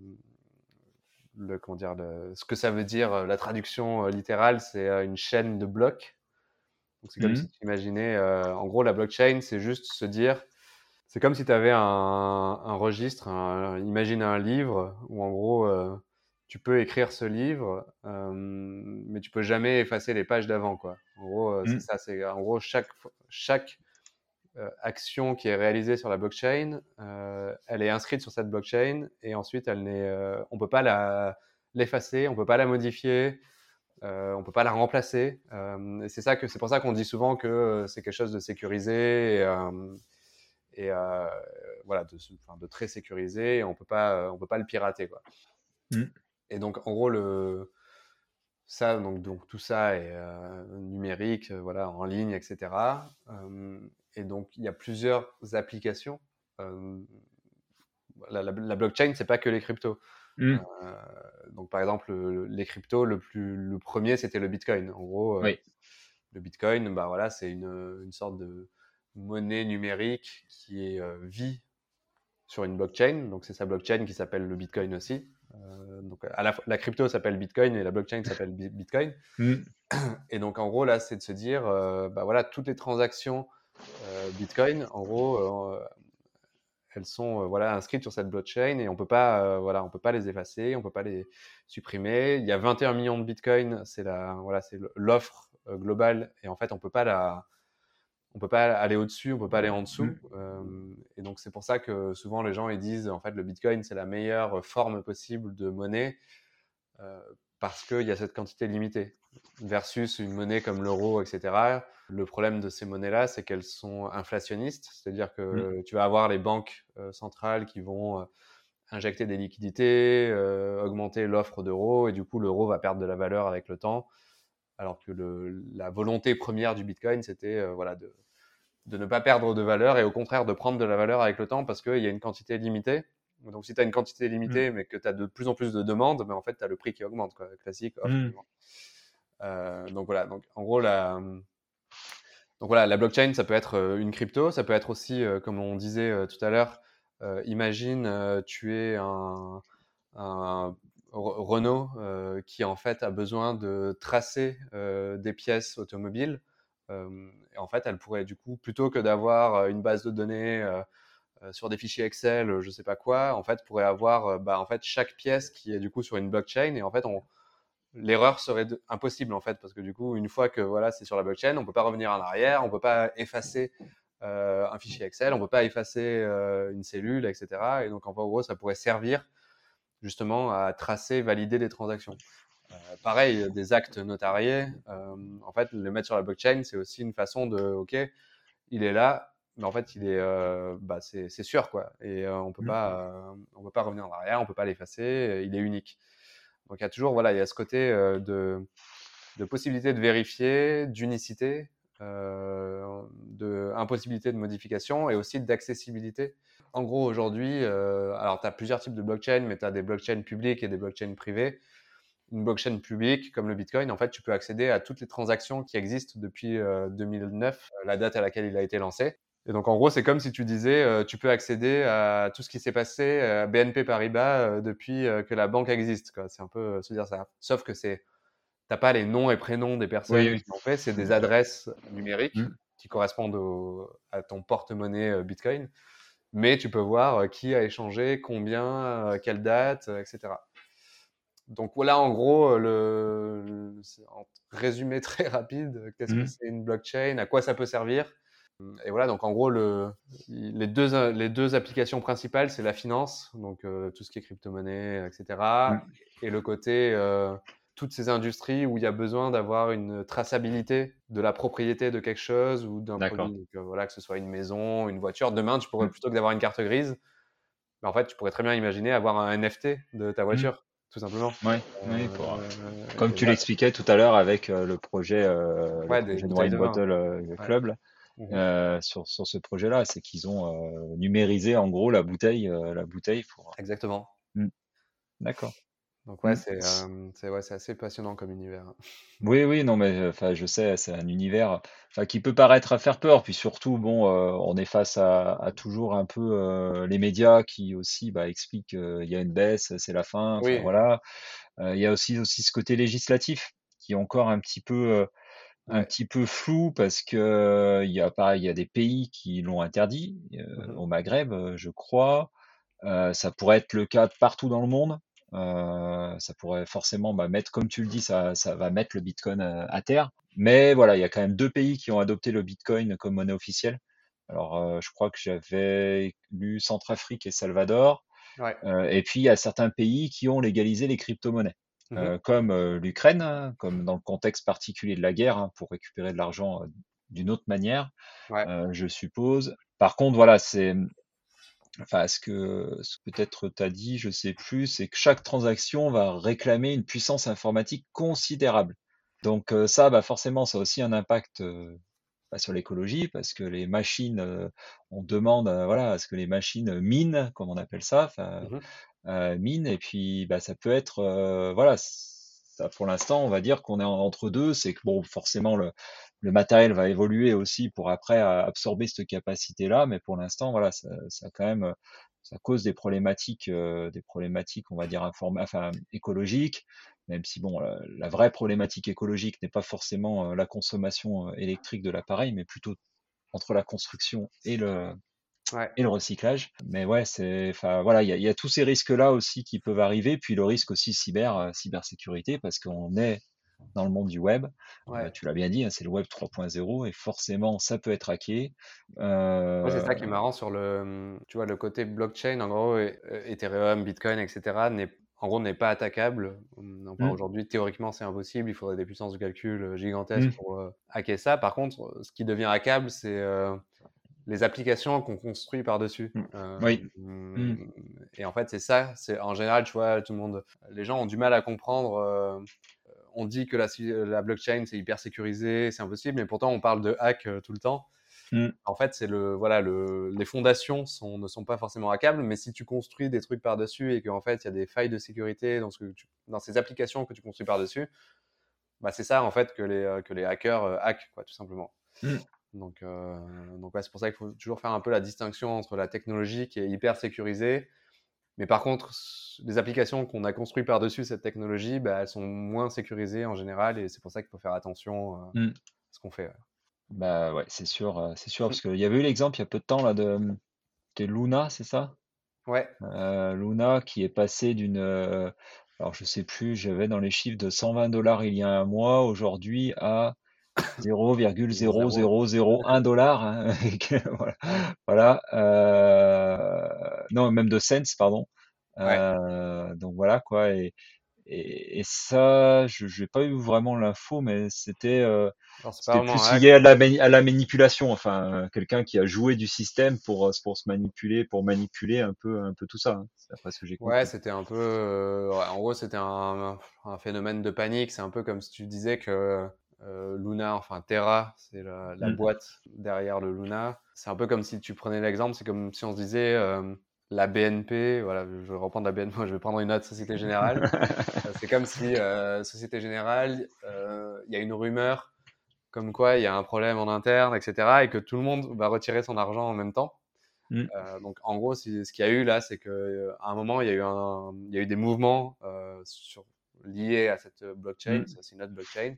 le- comment dire, le- ce que ça veut dire, euh, la traduction euh, littérale, c'est euh, une chaîne de blocs. Donc, c'est comme mm, si tu imaginais, euh, en gros, la blockchain, c'est juste se dire, c'est comme si tu avais un, un registre, un- imagine un livre où, en gros, euh, tu peux écrire ce livre, euh, mais tu peux jamais effacer les pages d'avant, quoi. En gros, euh, c'est mm, ça. C'est en gros chaque chaque euh, action qui est réalisée sur la blockchain, euh, elle est inscrite sur cette blockchain et ensuite elle n'est, euh, on peut pas la l'effacer, on peut pas la modifier, euh, on peut pas la remplacer. Euh, et c'est ça que c'est pour ça qu'on dit souvent que euh, c'est quelque chose de sécurisé et, euh, et euh, voilà de, enfin, de très sécurisé. Et on peut pas on peut pas le pirater quoi. mm, Et donc en gros le ça donc donc tout ça est euh, numérique, euh, voilà en ligne, et cetera. Euh, et donc il y a plusieurs applications. Euh, la, la, la blockchain c'est pas que les cryptos. Euh, mm. donc par exemple le- les cryptos le plus le premier c'était le Bitcoin. En gros euh, Oui. le Bitcoin bah voilà c'est une, une sorte de monnaie numérique qui est, euh, vit sur une blockchain. Donc c'est sa blockchain qui s'appelle le Bitcoin aussi. Euh, donc à la, la crypto s'appelle Bitcoin et la blockchain s'appelle Bitcoin. Mm, Et donc en gros là c'est de se dire euh, bah voilà toutes les transactions euh, Bitcoin en gros euh, elles sont euh, voilà inscrites sur cette blockchain et on peut pas euh, voilà on peut pas les effacer, on peut pas les supprimer. Il y a vingt et un millions de Bitcoin, c'est la voilà c'est l'offre euh, globale et en fait on peut pas la on peut pas aller au-dessus, on peut pas aller en dessous. mm, Euh, et donc c'est pour ça que souvent les gens ils disent en fait le Bitcoin c'est la meilleure forme possible de monnaie euh, parce qu'il y a cette quantité limitée versus une monnaie comme l'euro, et cetera. Le problème de ces monnaies-là, c'est qu'elles sont inflationnistes, c'est-à-dire mm, que tu vas avoir les banques euh, centrales qui vont euh, injecter des liquidités, euh, augmenter l'offre d'euros, et du coup, l'euro va perdre de la valeur avec le temps. Alors que le, la volonté première du Bitcoin, c'était euh, voilà, de, de ne pas perdre de valeur et au contraire de prendre de la valeur avec le temps parce qu'il y a une quantité limitée. Donc, si tu as une quantité limitée, Mm. mais que tu as de plus en plus de demandes, ben, en fait, tu as le prix qui augmente, quoi. Classique, offre, Mm. demande. Euh, donc, voilà. Donc, en gros, la, donc, voilà, la blockchain, ça peut être une crypto. Ça peut être aussi, euh, comme on disait euh, tout à l'heure, euh, imagine, euh, tu es un, un Renault euh, qui, en fait, a besoin de tracer euh, des pièces automobiles. Euh, et en fait, elle pourrait, du coup, plutôt que d'avoir une base de données euh, euh, sur des fichiers Excel, je sais pas quoi, en fait, pourrait avoir euh, bah, en fait, chaque pièce qui est du coup sur une blockchain. Et en fait, on, l'erreur serait de, impossible en fait, parce que du coup, une fois que voilà, c'est sur la blockchain, on peut pas revenir en arrière, on peut pas effacer euh, un fichier Excel, on peut pas effacer euh, une cellule, et cetera. Et donc, en gros, ça pourrait servir justement à tracer, valider des transactions. Euh, pareil, des actes notariés, euh, en fait, le mettre sur la blockchain, c'est aussi une façon de, ok, il est là, mais en fait, il est, euh, bah, c'est, c'est sûr, quoi. Et euh, on peut Mm. pas, euh, on peut pas revenir en arrière, on peut pas l'effacer, il est unique. Donc, il y a toujours, voilà, il y a ce côté euh, de, de possibilité de vérifier, d'unicité, euh, de impossibilité de modification et aussi d'accessibilité. En gros, aujourd'hui, euh, alors tu as plusieurs types de blockchain, mais tu as des blockchains publiques et des blockchains privées. Une blockchain publique, comme le Bitcoin, en fait, tu peux accéder à toutes les transactions qui existent depuis euh, deux mille neuf, la date à laquelle il a été lancé. Et donc, en gros, c'est comme si tu disais, euh, tu peux accéder à tout ce qui s'est passé à B N P Paribas euh, depuis euh, que la banque existe, quoi. C'est un peu euh, se dire ça. Sauf que c'est, t'as pas les noms et prénoms des Oui, personnes oui. qui l'ont fait, c'est des adresses numériques Mm. qui correspondent au, à ton porte-monnaie euh, Bitcoin. Mais tu peux voir euh, qui a échangé, combien, euh, quelle date, euh, et cetera. Donc voilà, en gros, le, le- c'est en résumé très rapide, qu'est-ce que Mm. c'est une blockchain, à quoi ça peut servir. Et voilà, donc en gros, le, les, deux, les deux applications principales, c'est la finance, donc euh, tout ce qui est crypto-monnaie, et cetera. Mm. Et le côté, euh, toutes ces industries où il y a besoin d'avoir une traçabilité de la propriété de quelque chose ou d'un D'accord. produit. Donc euh, voilà, que ce soit une maison, une voiture. Demain, tu pourrais, Mm. plutôt que d'avoir une carte grise, mais en fait, tu pourrais très bien imaginer avoir un N F T de ta Mm. voiture, tout simplement. Ouais, oui, pour, Euh, comme et tu voilà. l'expliquais tout à l'heure avec euh, le projet, euh, le Ouais, des projet de bouteilles Wine de vin. Bottle euh, Ouais. Club, là, Mhm. euh, sur, sur ce projet-là, c'est qu'ils ont euh, numérisé en gros la bouteille, euh, la bouteille pour. Exactement. Mm. D'accord. Donc ouais, Mm. c'est euh, c'est ouais, c'est assez passionnant comme univers. Oui, oui, non, mais euh, enfin, je sais, c'est un univers, enfin, qui peut paraître à faire peur. Puis surtout, bon, euh, on est face à, à toujours un peu euh, les médias qui aussi bah, expliquent qu'il y a une baisse, c'est la fin. Enfin Oui, voilà. Euh, il y a aussi aussi ce côté législatif qui est encore un petit peu euh, un ouais. petit peu flou parce que euh, il y a pareil, il y a des pays qui l'ont interdit euh, Mhm. au Maghreb, euh, je crois. Euh, ça pourrait être le cas partout dans le monde. Euh, ça pourrait forcément bah, mettre, comme tu le dis, ça, ça va mettre le Bitcoin à, à terre. Mais voilà, il y a quand même deux pays qui ont adopté le Bitcoin comme monnaie officielle. Alors, euh, je crois que j'avais lu Centrafrique et Salvador. Ouais. Euh, et puis, il y a certains pays qui ont légalisé les crypto-monnaies, Mhm. euh, comme euh, l'Ukraine, hein, comme dans le contexte particulier de la guerre, hein, pour récupérer de l'argent euh, d'une autre manière, Ouais. euh, je suppose. Par contre, voilà, c'est enfin, ce que, ce que peut-être tu as dit, je sais plus, c'est que chaque transaction va réclamer une puissance informatique considérable. Donc euh, ça, bah forcément, ça a aussi un impact euh, bah, sur l'écologie, parce que les machines, euh, on demande euh, voilà, à ce que les machines minent, comme on appelle ça, enfin, Mhm. euh, minent, et puis bah, ça peut être, euh, voilà, ça pour l'instant, on va dire qu'on est en- entre deux, c'est que bon, forcément, le, le matériel va évoluer aussi pour après euh, absorber cette capacité-là, mais pour l'instant, voilà, ça, ça quand même, euh, ça cause des problématiques, euh, des problématiques, on va dire, inform- enfin, écologiques, même si bon, la, la vraie problématique écologique n'est pas forcément euh, la consommation euh, électrique de l'appareil, mais plutôt entre la construction et le, Ouais. et le recyclage. Mais ouais, c'est, enfin voilà, il y a, il y a tous ces risques-là aussi qui peuvent arriver, puis le risque aussi cyber, euh, cybersécurité, parce qu'on est dans le monde du web. Euh, Ouais. tu l'as bien dit, hein, c'est le web trois point zéro et forcément ça peut être hacké. Ouais, c'est Euh, ça qui est marrant sur le, tu vois, le côté blockchain, en gros, et- euh, Ethereum, Bitcoin, et cetera, n'est, en gros, n'est pas attaquable. Hum, Enfin, hum, aujourd'hui, théoriquement, c'est impossible. Il faudrait des puissances de calcul euh, gigantesques hum, pour euh, hacker ça. Par contre, ce qui devient hackable, c'est euh, les applications qu'on construit par-dessus. Mm. Euh, Oui. Mm. Et en fait, c'est ça. C'est en général, tu vois, tout le monde, les gens ont du mal à comprendre. Euh, on dit que la, la blockchain c'est hyper sécurisé, c'est impossible, mais pourtant on parle de hack euh, tout le temps. Mm. En fait, c'est le voilà, le, les fondations sont, ne sont pas forcément hackables, mais si tu construis des trucs par-dessus et qu'en fait il y a des failles de sécurité dans, ce que tu, dans ces applications que tu construis par-dessus, bah, c'est ça en fait que les, euh, que les hackers euh, hackent, quoi, tout simplement. Mm. Donc, euh, donc ouais, c'est pour ça qu'il faut toujours faire un peu la distinction entre la technologie qui est hyper sécurisée, mais par contre, les applications qu'on a construites par-dessus cette technologie, bah, elles sont moins sécurisées en général, et c'est pour ça qu'il faut faire attention euh, Mm. à ce qu'on fait. Ouais. Bah ouais, c'est sûr, euh, c'est sûr, parce qu'il y avait eu l'exemple il y a peu de temps là de, de Luna, c'est ça? Ouais. Euh, Luna qui est passé d'une, euh, alors je sais plus, j'avais dans les chiffres de cent vingt dollars il y a un mois, aujourd'hui à zéro virgule zéro Zéro. zéro zéro un dollar. Hein, et que, voilà, Ouais. voilà, euh, non, même de cents, pardon. Ouais. Euh, donc voilà quoi. Et, et, et ça, je n'ai pas eu vraiment l'info, mais c'était euh, Alors, c'est pas c'était vraiment plus un hack. lié à la, mani- à la manipulation. Enfin, euh, quelqu'un qui a joué du système pour, euh, pour se manipuler, pour manipuler un peu, un peu tout ça. Hein. C'est après ce que j'ai Ouais, compris. c'était un peu. Euh, ouais, en gros, c'était un, un phénomène de panique. C'est un peu comme si tu disais que euh, Luna, enfin Terra, c'est la, la Mm. boîte derrière le Luna. C'est un peu comme si tu prenais l'exemple, c'est comme si on se disait euh, la B N P, voilà, je vais reprendre la B N P, je vais prendre une autre Société Générale. Euh, c'est comme si euh, Société Générale, euh, il y a une rumeur comme quoi il y a un problème en interne, et cetera, et que tout le monde va retirer son argent en même temps. Mm. Euh, donc en gros, si, ce qu'il y a eu là, c'est qu'à euh, un moment, il y a eu, un, il y a eu des mouvements euh, sur, liés à cette blockchain, Mm. ça c'est une autre blockchain,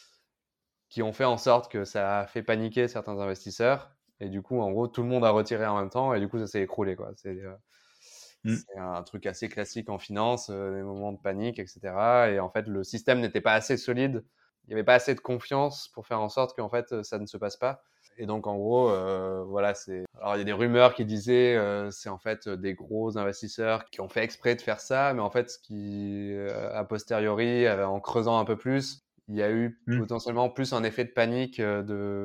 qui ont fait en sorte que ça a fait paniquer certains investisseurs. Et du coup, en gros, tout le monde a retiré en même temps, et du coup, ça s'est écroulé, quoi. C'est, euh, Mm. c'est un truc assez classique en finance, euh, des moments de panique, et cetera. Et en fait, le système n'était pas assez solide, il n'y avait pas assez de confiance pour faire en sorte qu'en fait, ça ne se passe pas. Et donc, en gros, euh, voilà, c'est. Alors, il y a des rumeurs qui disaient euh, c'est en fait des gros investisseurs qui ont fait exprès de faire ça, mais en fait, ce qui, euh, a posteriori, euh, en creusant un peu plus, il y a eu Mm. potentiellement plus un effet de panique euh,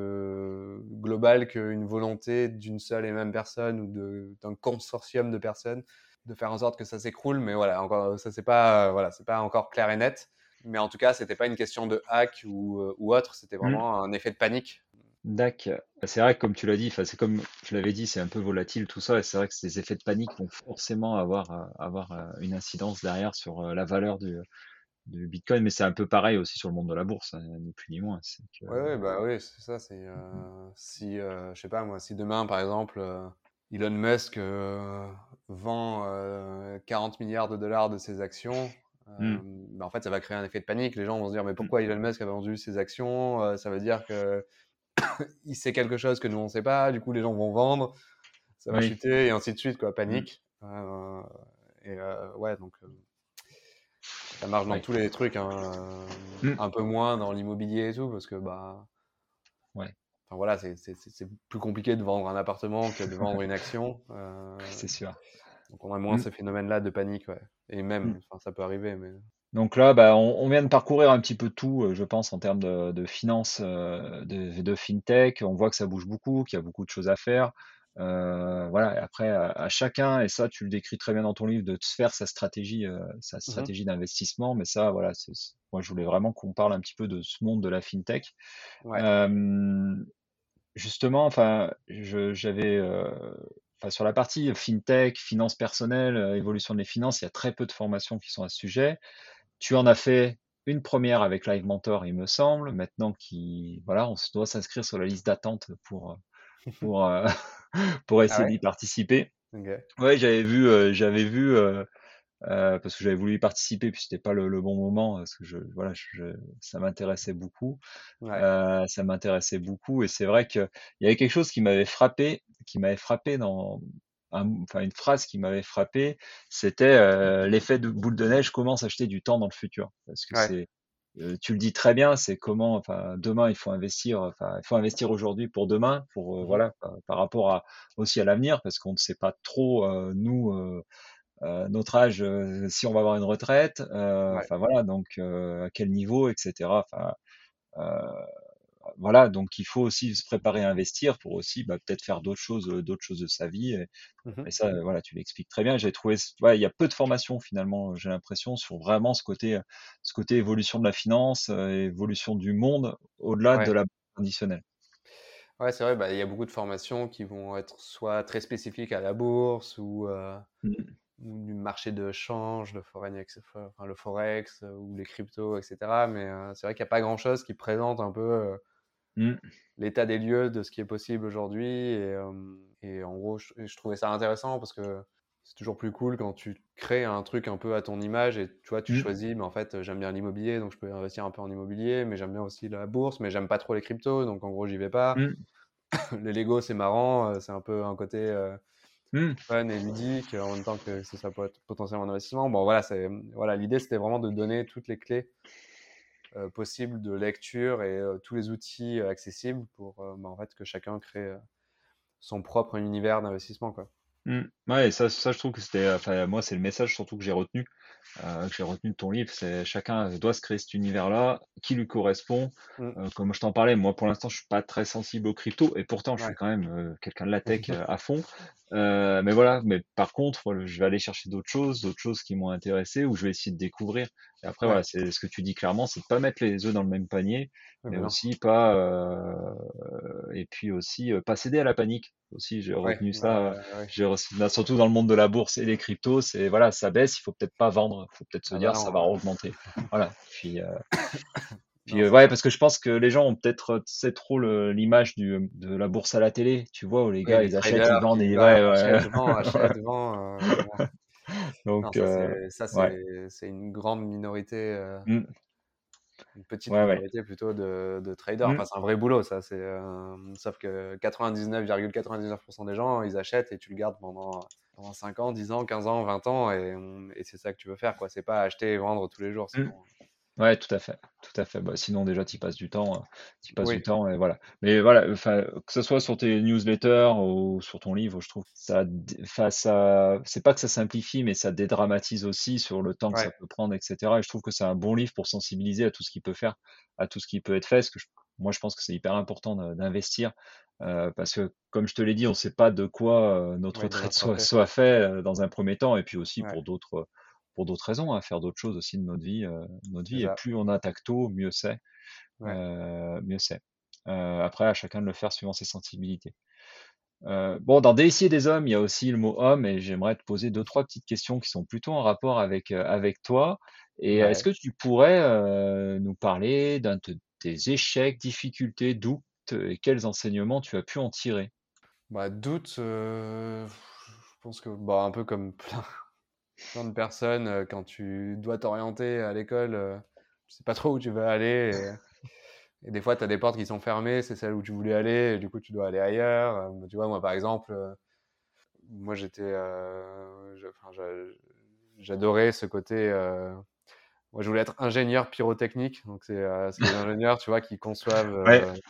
de global qu'une volonté d'une seule et même personne ou de, d'un consortium de personnes de faire en sorte que ça s'écroule. Mais voilà, encore, ça c'est pas, euh, voilà, c'est pas encore clair et net. Mais en tout cas, c'était pas une question de hack ou, euh, ou autre, c'était Mm. vraiment un effet de panique. D'accord. C'est vrai que comme tu l'as dit, enfin, c'est comme je l'avais dit, c'est un peu volatile tout ça, et c'est vrai que ces effets de panique vont forcément avoir, euh, avoir euh, une incidence derrière sur euh, la valeur du, du Bitcoin, mais c'est un peu pareil aussi sur le monde de la bourse, hein, ni plus ni moins. C'est que, Ouais, ouais, bah oui, c'est ça. C'est euh, si, euh, je sais pas moi, si demain par exemple euh, Elon Musk euh, vend euh, quarante milliards de dollars de ses actions, euh, Mm. bah, en fait ça va créer un effet de panique. Les gens vont se dire mais Mm. pourquoi Elon Musk a vendu ses actions? Euh, Ça veut dire que il sait quelque chose que nous on sait pas. Du coup les gens vont vendre, ça va Oui. chuter et ainsi de suite quoi, Mm. panique. Euh, et euh, ouais donc. Euh, ça marche dans Oui. tous les trucs, hein, euh, Mm. un peu moins dans l'immobilier et tout, parce que bah, Ouais, enfin, voilà, c'est, c'est, c'est c'est plus compliqué de vendre un appartement que de vendre une action. Euh, c'est sûr. donc on a moins Mm. ce phénomène-là de panique, ouais. Et Mm. même, enfin, ça peut arriver, mais Donc là, bah, on, on vient de parcourir un petit peu tout, euh, je pense, en termes de, de finance, euh, de, de fintech. On voit que ça bouge beaucoup, qu'il y a beaucoup de choses à faire. Euh, voilà. Et après, à, à chacun, et ça, tu le décris très bien dans ton livre, de se faire sa stratégie, euh, sa Mhm. stratégie d'investissement. Mais ça, voilà, c'est, c'est- moi, je voulais vraiment qu'on parle un petit peu de ce monde de la fintech. Ouais. Euh, Justement, enfin, je, j'avais, euh, enfin, sur la partie fintech, finances personnelles, euh, évolution des finances, il y a très peu de formations qui sont à ce sujet. Tu en as fait une première avec Live Mentor, il me semble. Maintenant, qui, voilà, on se doit s'inscrire sur la liste d'attente pour, pour, euh, pour Ah essayer ouais? d'y participer. Ok. Ouais, j'avais vu, euh, j'avais vu, euh, euh, parce que j'avais voulu y participer, puis c'était pas le, le bon moment, parce que je, voilà, je, je- ça m'intéressait beaucoup. Ouais. Euh, ça m'intéressait beaucoup, et c'est vrai que il y avait quelque chose qui m'avait frappé, qui m'avait frappé dans, un- enfin une phrase qui m'avait frappé, c'était euh, l'effet de boule de neige commence à acheter du temps dans le futur, parce que Ouais. c'est, euh, tu le dis très bien, c'est comment, enfin demain il faut investir, enfin il faut investir aujourd'hui pour demain, pour euh, Mhm. voilà, par, par rapport à aussi à l'avenir, parce qu'on ne sait pas trop euh, nous. Euh, euh, notre âge, euh, si on va avoir une retraite, euh, Ouais. enfin voilà, donc euh, à quel niveau, et cetera. Enfin, euh, voilà, donc il faut aussi se préparer à investir pour aussi bah, peut-être faire d'autres choses, euh, d'autres choses de sa vie. Et, Mmh. et ça, euh, voilà, tu l'expliques très bien. J'ai trouvé, ouais, il y a peu de formations finalement, j'ai l'impression, sur vraiment ce côté, euh, ce côté évolution de la finance, euh, évolution du monde au-delà de Ouais. la banque traditionnelle. Ouais, c'est vrai, bah, il y a beaucoup de formations qui vont être soit très spécifiques à la bourse ou, heu, Mm. ou du marché de change, le foreign ex enfin le forex, heu, ou les cryptos et cetera. Mais, heu, c'est vrai qu'il y a pas grand-chose qui présente un peu, heu, Mm. l'état des lieux de ce qui est possible aujourd'hui et hem et en gros, je je trouvais ça intéressant parce que c'est toujours plus cool quand tu crées un truc un peu à ton image et tu vois, tu Mm. choisis, mais en fait, j'aime bien l'immobilier, donc je peux investir un peu en immobilier, mais j'aime bien aussi la bourse, mais j'aime pas trop les cryptos, donc en gros, j'y vais pas. Mm. Les Lego, c'est marrant, euh, c'est un peu un côté euh, Mm. fun et ludique en même temps que, que ça peut être potentiellement un investissement. Bon, voilà, c'est, voilà, l'idée, c'était vraiment de donner toutes les clés euh, possibles de lecture et euh, tous les outils euh, accessibles pour euh, bah, en fait, que chacun crée euh, son propre univers d'investissement, quoi. Mm. Ouais, et ça, ça, je trouve que c'était, enfin, moi, c'est le message surtout que j'ai retenu, euh, que j'ai retenu de ton livre, c'est chacun doit se créer cet univers-là qui lui correspond. Mm. Euh, comme je t'en parlais, moi, pour l'instant, je suis pas très sensible aux cryptos, et pourtant, je suis Ouais. quand même euh, quelqu'un de la tech euh, à fond. Euh, mais voilà, mais par contre, voilà, je vais aller chercher d'autres choses, d'autres choses qui m'ont intéressé, ou je vais essayer de découvrir. Et après, Ouais. voilà, c'est ce que tu dis clairement, c'est de pas mettre les œufs dans le même panier, Ouais, mais ben non. aussi pas, euh, et puis aussi euh, pas céder à la panique. Aussi, j'ai Ouais, retenu ça. euh, bah, ouais. j'ai reçu- là, surtout dans le monde de la bourse et des cryptos, c'est voilà, ça baisse, il faut peut-être pas vendre, il faut peut-être se Ah bah dire ça va non. augmenter. Voilà. Puis, euh, puis Non, euh, c'est ouais, sûr. parce que je pense que les gens ont peut-être, c'est trop le- l'image du de la bourse à la télé, tu vois, où les Oui, gars les ils achètent, ils traders vendent qui et bah, ouais, ouais. achètent, vendent, achètent, vendent. euh, bon. Non, Donc ça, euh, c'est, ça, ouais. c'est, c'est une grande minorité. euh, Mm. Une petite Ouais, ouais. minorité plutôt de, de traders. Mm. Enfin, c'est un vrai boulot, ça. C'est, euh, sauf que quatre-vingt-dix-neuf virgule quatre-vingt-dix-neuf pour cent des gens, ils achètent et tu le gardes pendant, pendant cinq ans, dix ans, quinze ans, vingt ans. Et, et c'est ça que tu veux faire, quoi. C'est pas acheter et vendre tous les jours, Mm. sinon. Ouais, tout à fait, tout à fait. Bah, sinon déjà tu passes du temps, tu passes du Oui, temps et voilà. Mais voilà, enfin que ce soit sur tes newsletters ou sur ton livre, je trouve que ça, dé- enfin ça, c'est pas que ça simplifie, mais ça dédramatise aussi sur le temps que ça ouais, peut prendre, et cetera. Et je trouve que c'est un bon livre pour sensibiliser à tout ce qui peut faire, à tout ce qui peut être fait. Parce que je- moi, je pense que c'est hyper important de- d'investir euh, parce que comme je te l'ai dit, on ne sait pas de quoi euh, notre oui, retraite demain sera soit, fait. soit fait euh, dans un premier temps, et puis aussi Ouais, pour d'autres pour d'autres raisons, à faire d'autres choses aussi de notre vie, euh, notre c'est vie. Et ça. plus on attaque tôt, mieux c'est, Ouais. euh, mieux c'est. Euh, après, à chacun de le faire suivant ses sensibilités. Euh, bon, dans Déissier des hommes, il y a aussi le mot homme, et j'aimerais te poser deux, trois petites questions qui sont plutôt en rapport avec, euh, avec toi. Et est-ce Ouais. que tu pourrais euh, nous parler d'un de tes échecs, difficultés, doutes, et quels enseignements tu as pu en tirer? Bah, doute, euh, je pense que, bah, un peu comme plein, plein de personnes, euh, quand tu dois t'orienter à l'école, euh, tu sais pas trop où tu vas aller. Et des fois, tu as des portes qui sont fermées, c'est celle où tu voulais aller, et du coup, tu dois aller ailleurs. Euh, tu vois, moi, par exemple, euh, moi, j'étais, euh, je- enfin, j'a- j'adorais ce côté. euh, moi, je voulais être ingénieur pyrotechnique. Donc, c'est euh, c'est les ingénieurs, tu vois, qui conçoivent Ouais. euh,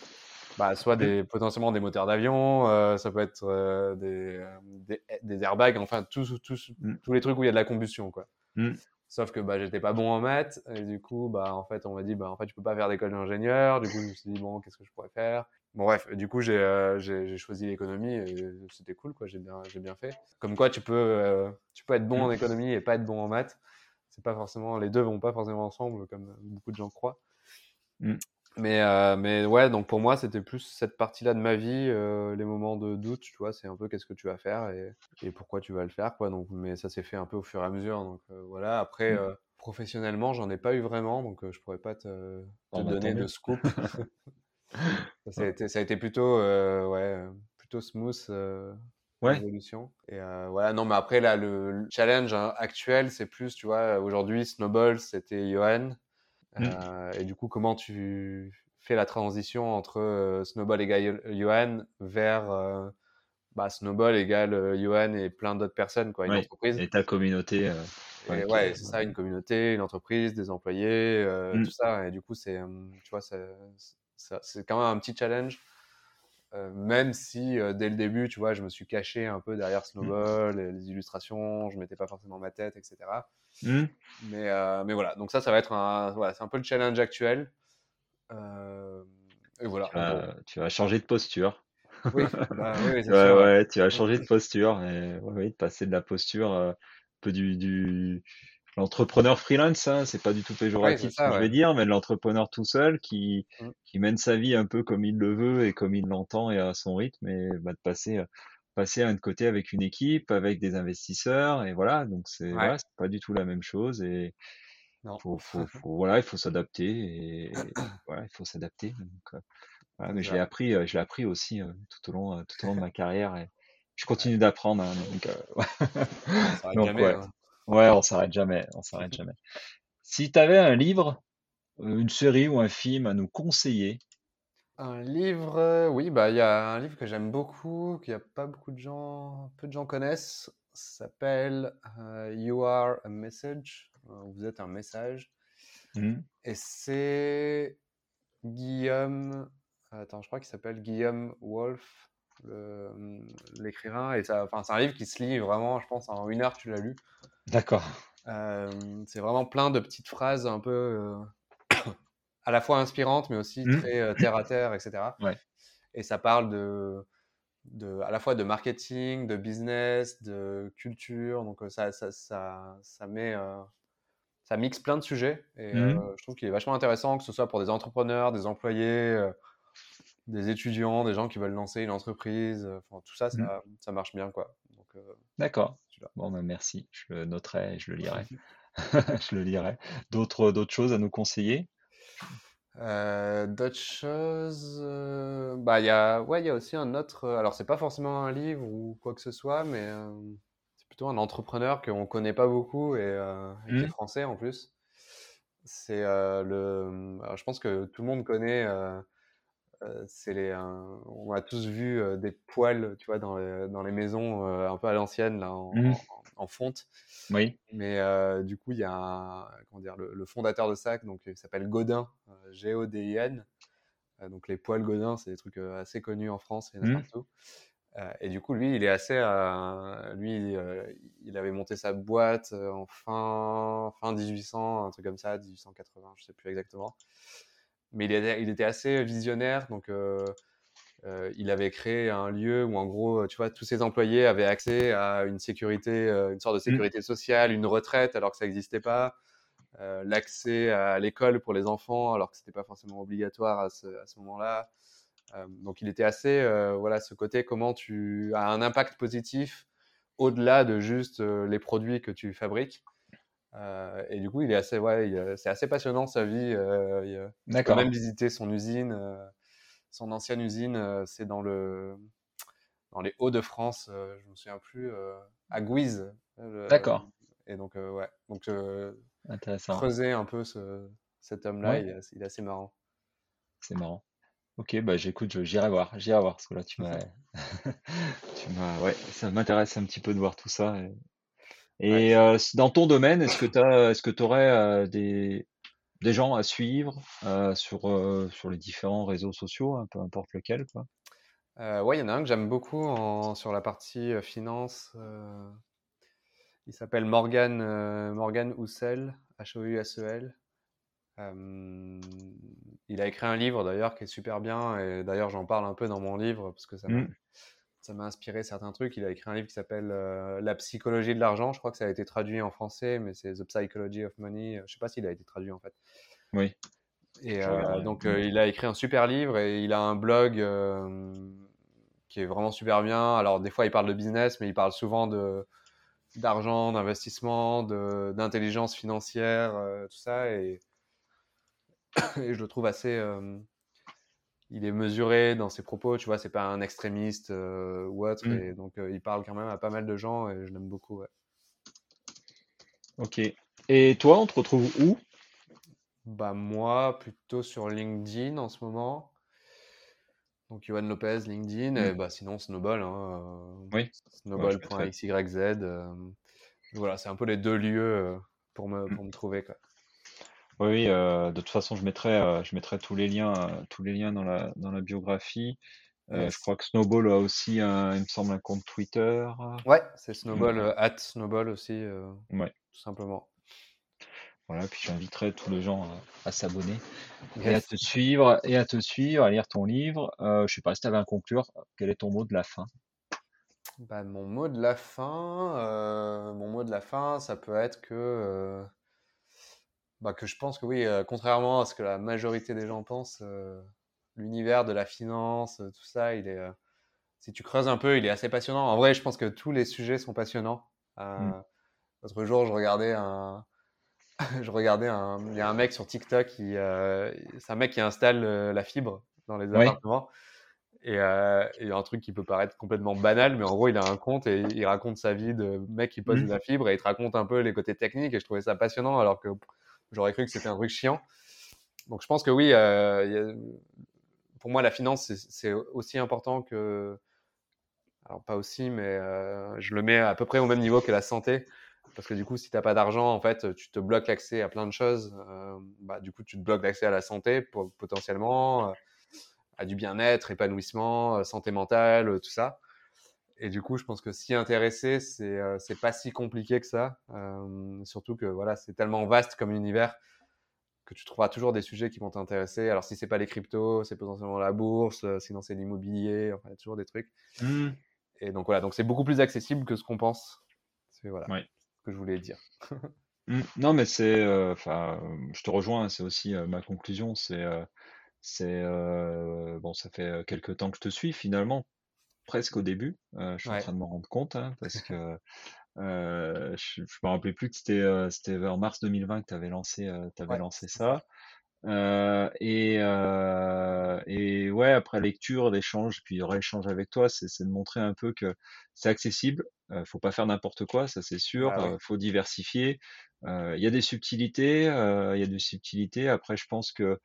bah, soit Mm, des, potentiellement des moteurs d'avion, euh, ça peut être euh, des, euh, des, des airbags, enfin, tous, tous, mm, tous les trucs où il y a de la combustion, quoi. mm, Sauf que bah, j'étais pas bon en maths, et du coup, bah, en fait, on m'a dit, bah, en fait, tu peux pas faire d'école d'ingénieur. Du coup, je me suis dit, bon, qu'est-ce que je pourrais faire? Bon, bref, du coup, j'ai euh, j'ai j'ai choisi l'économie et c'était cool, quoi. J'ai bien, j'ai bien fait. Comme quoi, tu peux, euh, tu peux être bon en mm, économie et pas être bon en maths. C'est pas forcément, les deux vont pas forcément ensemble, comme beaucoup de gens croient. mm. Mais, euh, mais ouais, donc pour moi, c'était plus cette partie-là de ma vie, euh, les moments de doute, tu vois, c'est un peu qu'est-ce que tu vas faire et, et pourquoi tu vas le faire, quoi. Donc, mais ça s'est fait un peu au fur et à mesure. Donc euh, voilà, après, Mm. euh, professionnellement, j'en ai pas eu vraiment, donc euh, je pourrais pas te, te Bon, bah, tant donner de mieux. scoop. Ça, ça a été, ça a été plutôt, euh, ouais, euh, plutôt smooth, euh, Ouais. l'évolution. Et euh, voilà, non, mais après, là, le, le challenge hein, actuel, c'est plus, tu vois, aujourd'hui, Snowball, c'était Johan. Mm. Euh, et du coup, comment tu fais la transition entre euh, Snowball égale Johan vers euh, bah, Snowball égale euh, Johan et plein d'autres personnes, quoi, une Ouais. entreprise. Et ta communauté, euh, Et ouais, qui ouais, est- c'est ça, une communauté, une entreprise, des employés, euh, Mm, tout ça. Et du coup, c'est, euh, tu vois, c'est, c'est, c'est quand même un petit challenge. Euh, même si euh, dès le début, tu vois, je me suis caché un peu derrière mm, Snowball, et les illustrations, je mettais pas forcément ma tête, et cetera. mm. Mais, euh, mais voilà, donc ça, ça va être un, voilà, c'est un peu le challenge actuel. Euh, et voilà. Tu Bon, vas, tu vas changer de posture. oui, bah oui, oui, c'est Ouais, sûr. Ouais. ouais, tu vas changer de posture et ouais, oui, de passer de la posture euh, un peu du, du l'entrepreneur freelance, hein, c'est pas du tout Oui, c'est péjoratif ce que ça, je ouais. vais dire, mais de l'entrepreneur tout seul qui Mm. qui mène sa vie un peu comme il le veut et comme il l'entend et à son rythme et bah, de passer euh, passer à un côté avec une équipe, avec des investisseurs et voilà, donc c'est Ouais, voilà, c'est pas du tout la même chose et non. faut faut faut voilà, il faut s'adapter et voilà, il faut s'adapter. Donc, euh, voilà, C'est mais je l'ai ça. appris, euh, je l'ai appris aussi euh, tout au long, euh, tout au long de ma carrière et je Ouais. continue d'apprendre. Hein, donc, euh, ouais. On s'arrête Donc jamais, ouais, hein. ouais, on s'arrête jamais, on s'arrête jamais. Si tu avais un livre, euh, une série ou un film à nous conseiller, Un livre, euh, oui, bah il y a un livre que j'aime beaucoup, qu'il y a pas beaucoup de gens, peu de gens connaissent. Ça s'appelle euh, You Are a Message. Euh, Vous êtes un message. hmm, Et c'est Guillaume. Attends, je crois qu'il s'appelle Guillaume Wolf, le- l'écrivain. Et ça, enfin, c'est un livre qui se lit vraiment, je pense, en une heure, tu l'as lu. d'accord. Euh, c'est vraiment plein de petites phrases un peu euh, à la fois inspirantes, mais aussi Hmm, très euh, terre à terre, et cetera. ouais. Et ça parle de, de, à la fois de marketing, de business, de culture. Donc euh, ça, ça, ça, ça met, euh, ça mixe plein de sujets. Et Hmm, euh, je trouve qu'il est vachement intéressant, que ce soit pour des entrepreneurs, des employés, euh, des étudiants, des gens qui veulent lancer une entreprise. euh, Enfin, tout ça, hmm, ça, ça marche bien, quoi. Donc, euh, d'accord. celui-là. Bon, ben merci. Je le noterai et je le lirai. Je le lirai. D'autres, d'autres choses à nous conseiller? Euh, d'autres choses, euh, bah il y a, ouais, il y a aussi un autre. euh, Alors c'est pas forcément un livre ou quoi que ce soit, mais euh, c'est plutôt un entrepreneur qu'on connaît pas beaucoup et, euh, et qui est Hmm, français en plus. C'est euh, le. Alors, je pense que tout le monde connaît. euh, euh, c'est les. euh, on a tous vu euh, des poêles, tu vois, dans les, dans les maisons euh, un peu à l'ancienne là, en, hmm, en- en fonte. oui. Mais euh, du coup, il y a un- comment dire, le, le fondateur de ça, donc il s'appelle Godin, euh, G O D I N. Euh, donc les poêles Godin, c'est des trucs euh, assez connus en France, il y en a Hmm, partout. Euh, et du coup, lui, il est assez, euh, lui, euh, il avait monté sa boîte euh, en fin, fin mille huit cents, un truc comme ça, mille huit cent quatre-vingts, je sais plus exactement. Mais il était, il était assez visionnaire, donc euh, euh, il avait créé un lieu où, en gros, tu vois, tous ses employés avaient accès à une sécurité, euh, une sorte de hmm, sécurité sociale, une retraite, alors que ça n'existait pas. Euh, l'accès à l'école pour les enfants, alors que c'était pas forcément obligatoire à ce, à ce moment-là. Euh, donc il était assez, euh, voilà, ce côté comment tu as un impact positif au-delà de juste euh, les produits que tu fabriques. Euh, et du coup, il est assez, ouais, il, euh, c'est assez passionnant sa vie. Euh, il, euh, tu peux même d'accord. visiter son usine, euh, son ancienne usine, euh, c'est dans le, dans les Hauts-de-France. Euh, je me souviens plus, euh, à Guise. euh, D'accord. et donc, euh, ouais, donc euh, Intéressant. creuser un peu ce, cet homme-là, Ouais, il, est il est assez marrant. c'est marrant. Ok, bah j'écoute, je- j'irai voir, j'irai voir, parce que là tu m'as, tu m'as, ouais, ça m'intéresse un petit peu de voir tout ça. Ouais, Et, et, c'est- euh, dans ton domaine, est-ce que t'as, est-ce que t'aurais euh, des, des gens à suivre euh, sur euh, sur les différents réseaux sociaux, hein, peu importe lequel, quoi. Euh, ouais, il y en a un que j'aime beaucoup en- sur la partie euh, finance. euh, il s'appelle Morgan, euh, Morgan Housel, H O U S E L. Euh, il a écrit un livre d'ailleurs qui est super bien et d'ailleurs j'en parle un peu dans mon livre parce que ça m'a Hmm, ça m'a inspiré certains trucs. Il a écrit un livre qui s'appelle euh, La psychologie de l'argent. Je crois que ça a été traduit en français, mais c'est The Psychology of Money. Je sais pas s'il a été traduit en fait. oui, Et je euh, regarderai. donc Hmm, euh, il a écrit un super livre et il a un blog euh, qui est vraiment super bien. Alors des fois il parle de business, mais il parle souvent de d'argent, d'investissement, de, d'intelligence financière, euh, tout ça. Et, et, je le trouve assez. Euh, il est mesuré dans ses propos, tu vois, c'est pas un extrémiste euh, ou autre. hmm, Et donc euh, il parle quand même à pas mal de gens et je l'aime beaucoup. Ouais. ok. Et toi, on te retrouve où? Bah moi, plutôt sur LinkedIn en ce moment. Donc Yohan Lopez, LinkedIn, Hmm, et bah sinon Snowball, hein, euh, oui, ouais, je mettrai. snowball.xyz. Euh, voilà, c'est un peu les deux lieux euh, pour me, Hmm. pour me trouver, quoi. Oui, oui, euh, de toute façon, je mettrai, euh, je mettrai tous les liens, euh, tous les liens dans la dans la biographie. Euh, je Yes. crois que Snowball a aussi, un, il me semble, un compte Twitter. Ouais, c'est Hmm, Snowball, euh, at Snowball aussi, euh, ouais. tout simplement. voilà, puis j'inviterai tous les gens à, à s'abonner et à Yes. te suivre, et à te suivre, à lire ton livre. Euh, je sais pas si tu avais à conclure, quel est ton mot de la fin? Bah, mon mot de la fin, euh, mon mot de la fin, ça peut être que, euh, bah, que je pense que oui, euh, contrairement à ce que la majorité des gens pensent, euh, l'univers de la finance, euh, tout ça, il est, euh, si tu creuses un peu, il est assez passionnant. En vrai, je pense que tous les sujets sont passionnants. Mm. Euh, L'autre jour, je regardais un, je regardais un, il y a un mec sur TikTok, qui, euh, c'est un mec qui installe euh, la fibre dans les Oui. appartements. Et, euh, et un truc qui peut paraître complètement banal, mais en gros, il a un compte et il raconte sa vie de mec qui pose de Mm. la fibre et il te raconte un peu les côtés techniques. Et je trouvais ça passionnant, alors que j'aurais cru que c'était un truc chiant. Donc je pense que oui, euh, il y a- pour moi, la finance, c'est- c'est aussi important que. Alors pas aussi, mais euh, je le mets à peu près au même niveau que la santé. Parce que du coup, si tu n'as pas d'argent, en fait, tu te bloques l'accès à plein de choses. Euh, bah, du coup, tu te bloques l'accès à la santé po- potentiellement, euh, à du bien-être, épanouissement, euh, santé mentale, euh, tout ça. Et du coup, je pense que s'y intéresser, c'est euh, c'est pas si compliqué que ça. Euh, surtout que voilà, c'est tellement vaste comme univers que tu trouveras toujours des sujets qui vont t'intéresser. Alors si c'est pas les cryptos, c'est potentiellement la bourse, euh, sinon c'est l'immobilier, enfin il y a toujours des trucs. Mm. Et donc voilà, donc c'est beaucoup plus accessible que ce qu'on pense. C'est voilà Ouais. ce que je voulais dire. Mm. Non, mais c'est, euh, enfin, euh, je te rejoins, hein, c'est aussi euh, ma conclusion. C'est, euh, c'est, euh, bon, ça fait euh, quelques temps que je te suis finalement, presque au début. Euh, je suis en Ouais, train de m'en rendre compte, hein, parce que euh, je, je me rappelais plus que c'était, euh, c'était vers mars deux mille vingt que tu avais lancé, euh, t'avais ouais, lancé c'est ça. ça. Euh, et, euh, et ouais, après lecture, l'échange, puis rééchange avec toi, c'est, c'est de montrer un peu que c'est accessible. Euh, faut pas faire n'importe quoi, ça c'est sûr. Bah ouais, Euh, faut diversifier. Euh, Il y a des subtilités, euh, il y a des subtilités. Après, je pense que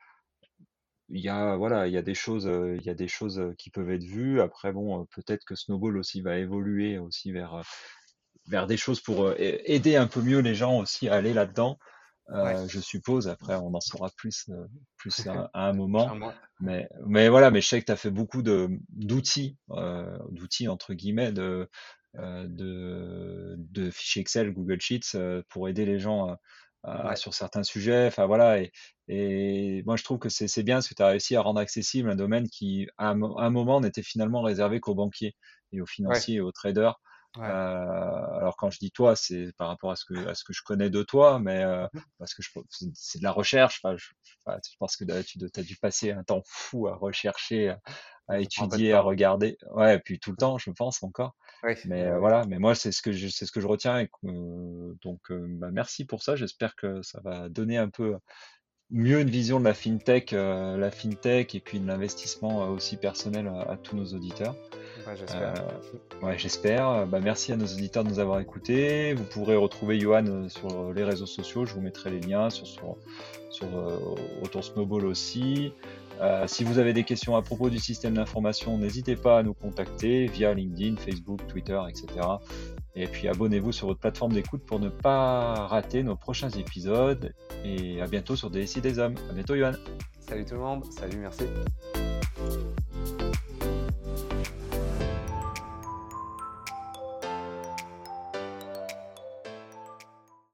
il y a voilà, il y a des choses, euh, il y a des choses euh, qui peuvent être vues. Après, bon, euh, peut-être que Snowball aussi va évoluer aussi vers euh, vers des choses pour euh, aider un peu mieux les gens aussi à aller là-dedans. ouais, Euh, je suppose. Après, on en saura plus, euh, plus à, à un moment. un mois. Mais, mais voilà, mais je sais que tu as fait beaucoup de d'outils, euh, d'outils entre guillemets, de, euh, de, de fichiers Excel, Google Sheets euh, pour aider les gens à- à- Ouais, sur certains sujets. Enfin voilà, et, et moi je trouve que c'est c'est bien parce que tu as réussi à rendre accessible un domaine qui, à un, mo- à un moment, n'était finalement réservé qu'aux banquiers et aux ouais, financiers et aux traders. Euh, ouais. alors quand je dis toi, c'est par rapport à ce que à ce que je connais de toi, mais euh, Mhm. parce que je, c'est c'est de la recherche. Enfin, je, enfin, je pense que tu as dû passer un temps fou à rechercher, à, à Ça prend un peu de étudier, à temps. regarder. Ouais, et puis tout le temps, je pense encore. Oui, Mais oui, euh, oui. voilà. Mais moi, c'est ce que je, c'est ce que je retiens. Et que, euh, donc, euh, bah, merci pour ça. J'espère que ça va donner un peu mieux une vision de la fintech, euh, la fintech et puis de l'investissement euh, aussi personnel à, à tous nos auditeurs. Bah, Euh, j'espère. ouais, j'espère. Bah, merci à nos auditeurs de nous avoir écoutés. Vous pourrez retrouver Johan euh, sur les réseaux sociaux. Je vous mettrai les liens sur, sur, sur euh, autour Snowball aussi. Euh, si vous avez des questions à propos du système d'information, n'hésitez pas à nous contacter via LinkedIn, Facebook, Twitter, et cetera. Et puis abonnez-vous sur votre plateforme d'écoute pour ne pas rater nos prochains épisodes. Et à bientôt sur D S I des hommes. À bientôt, Johan. Salut tout le monde, salut, merci.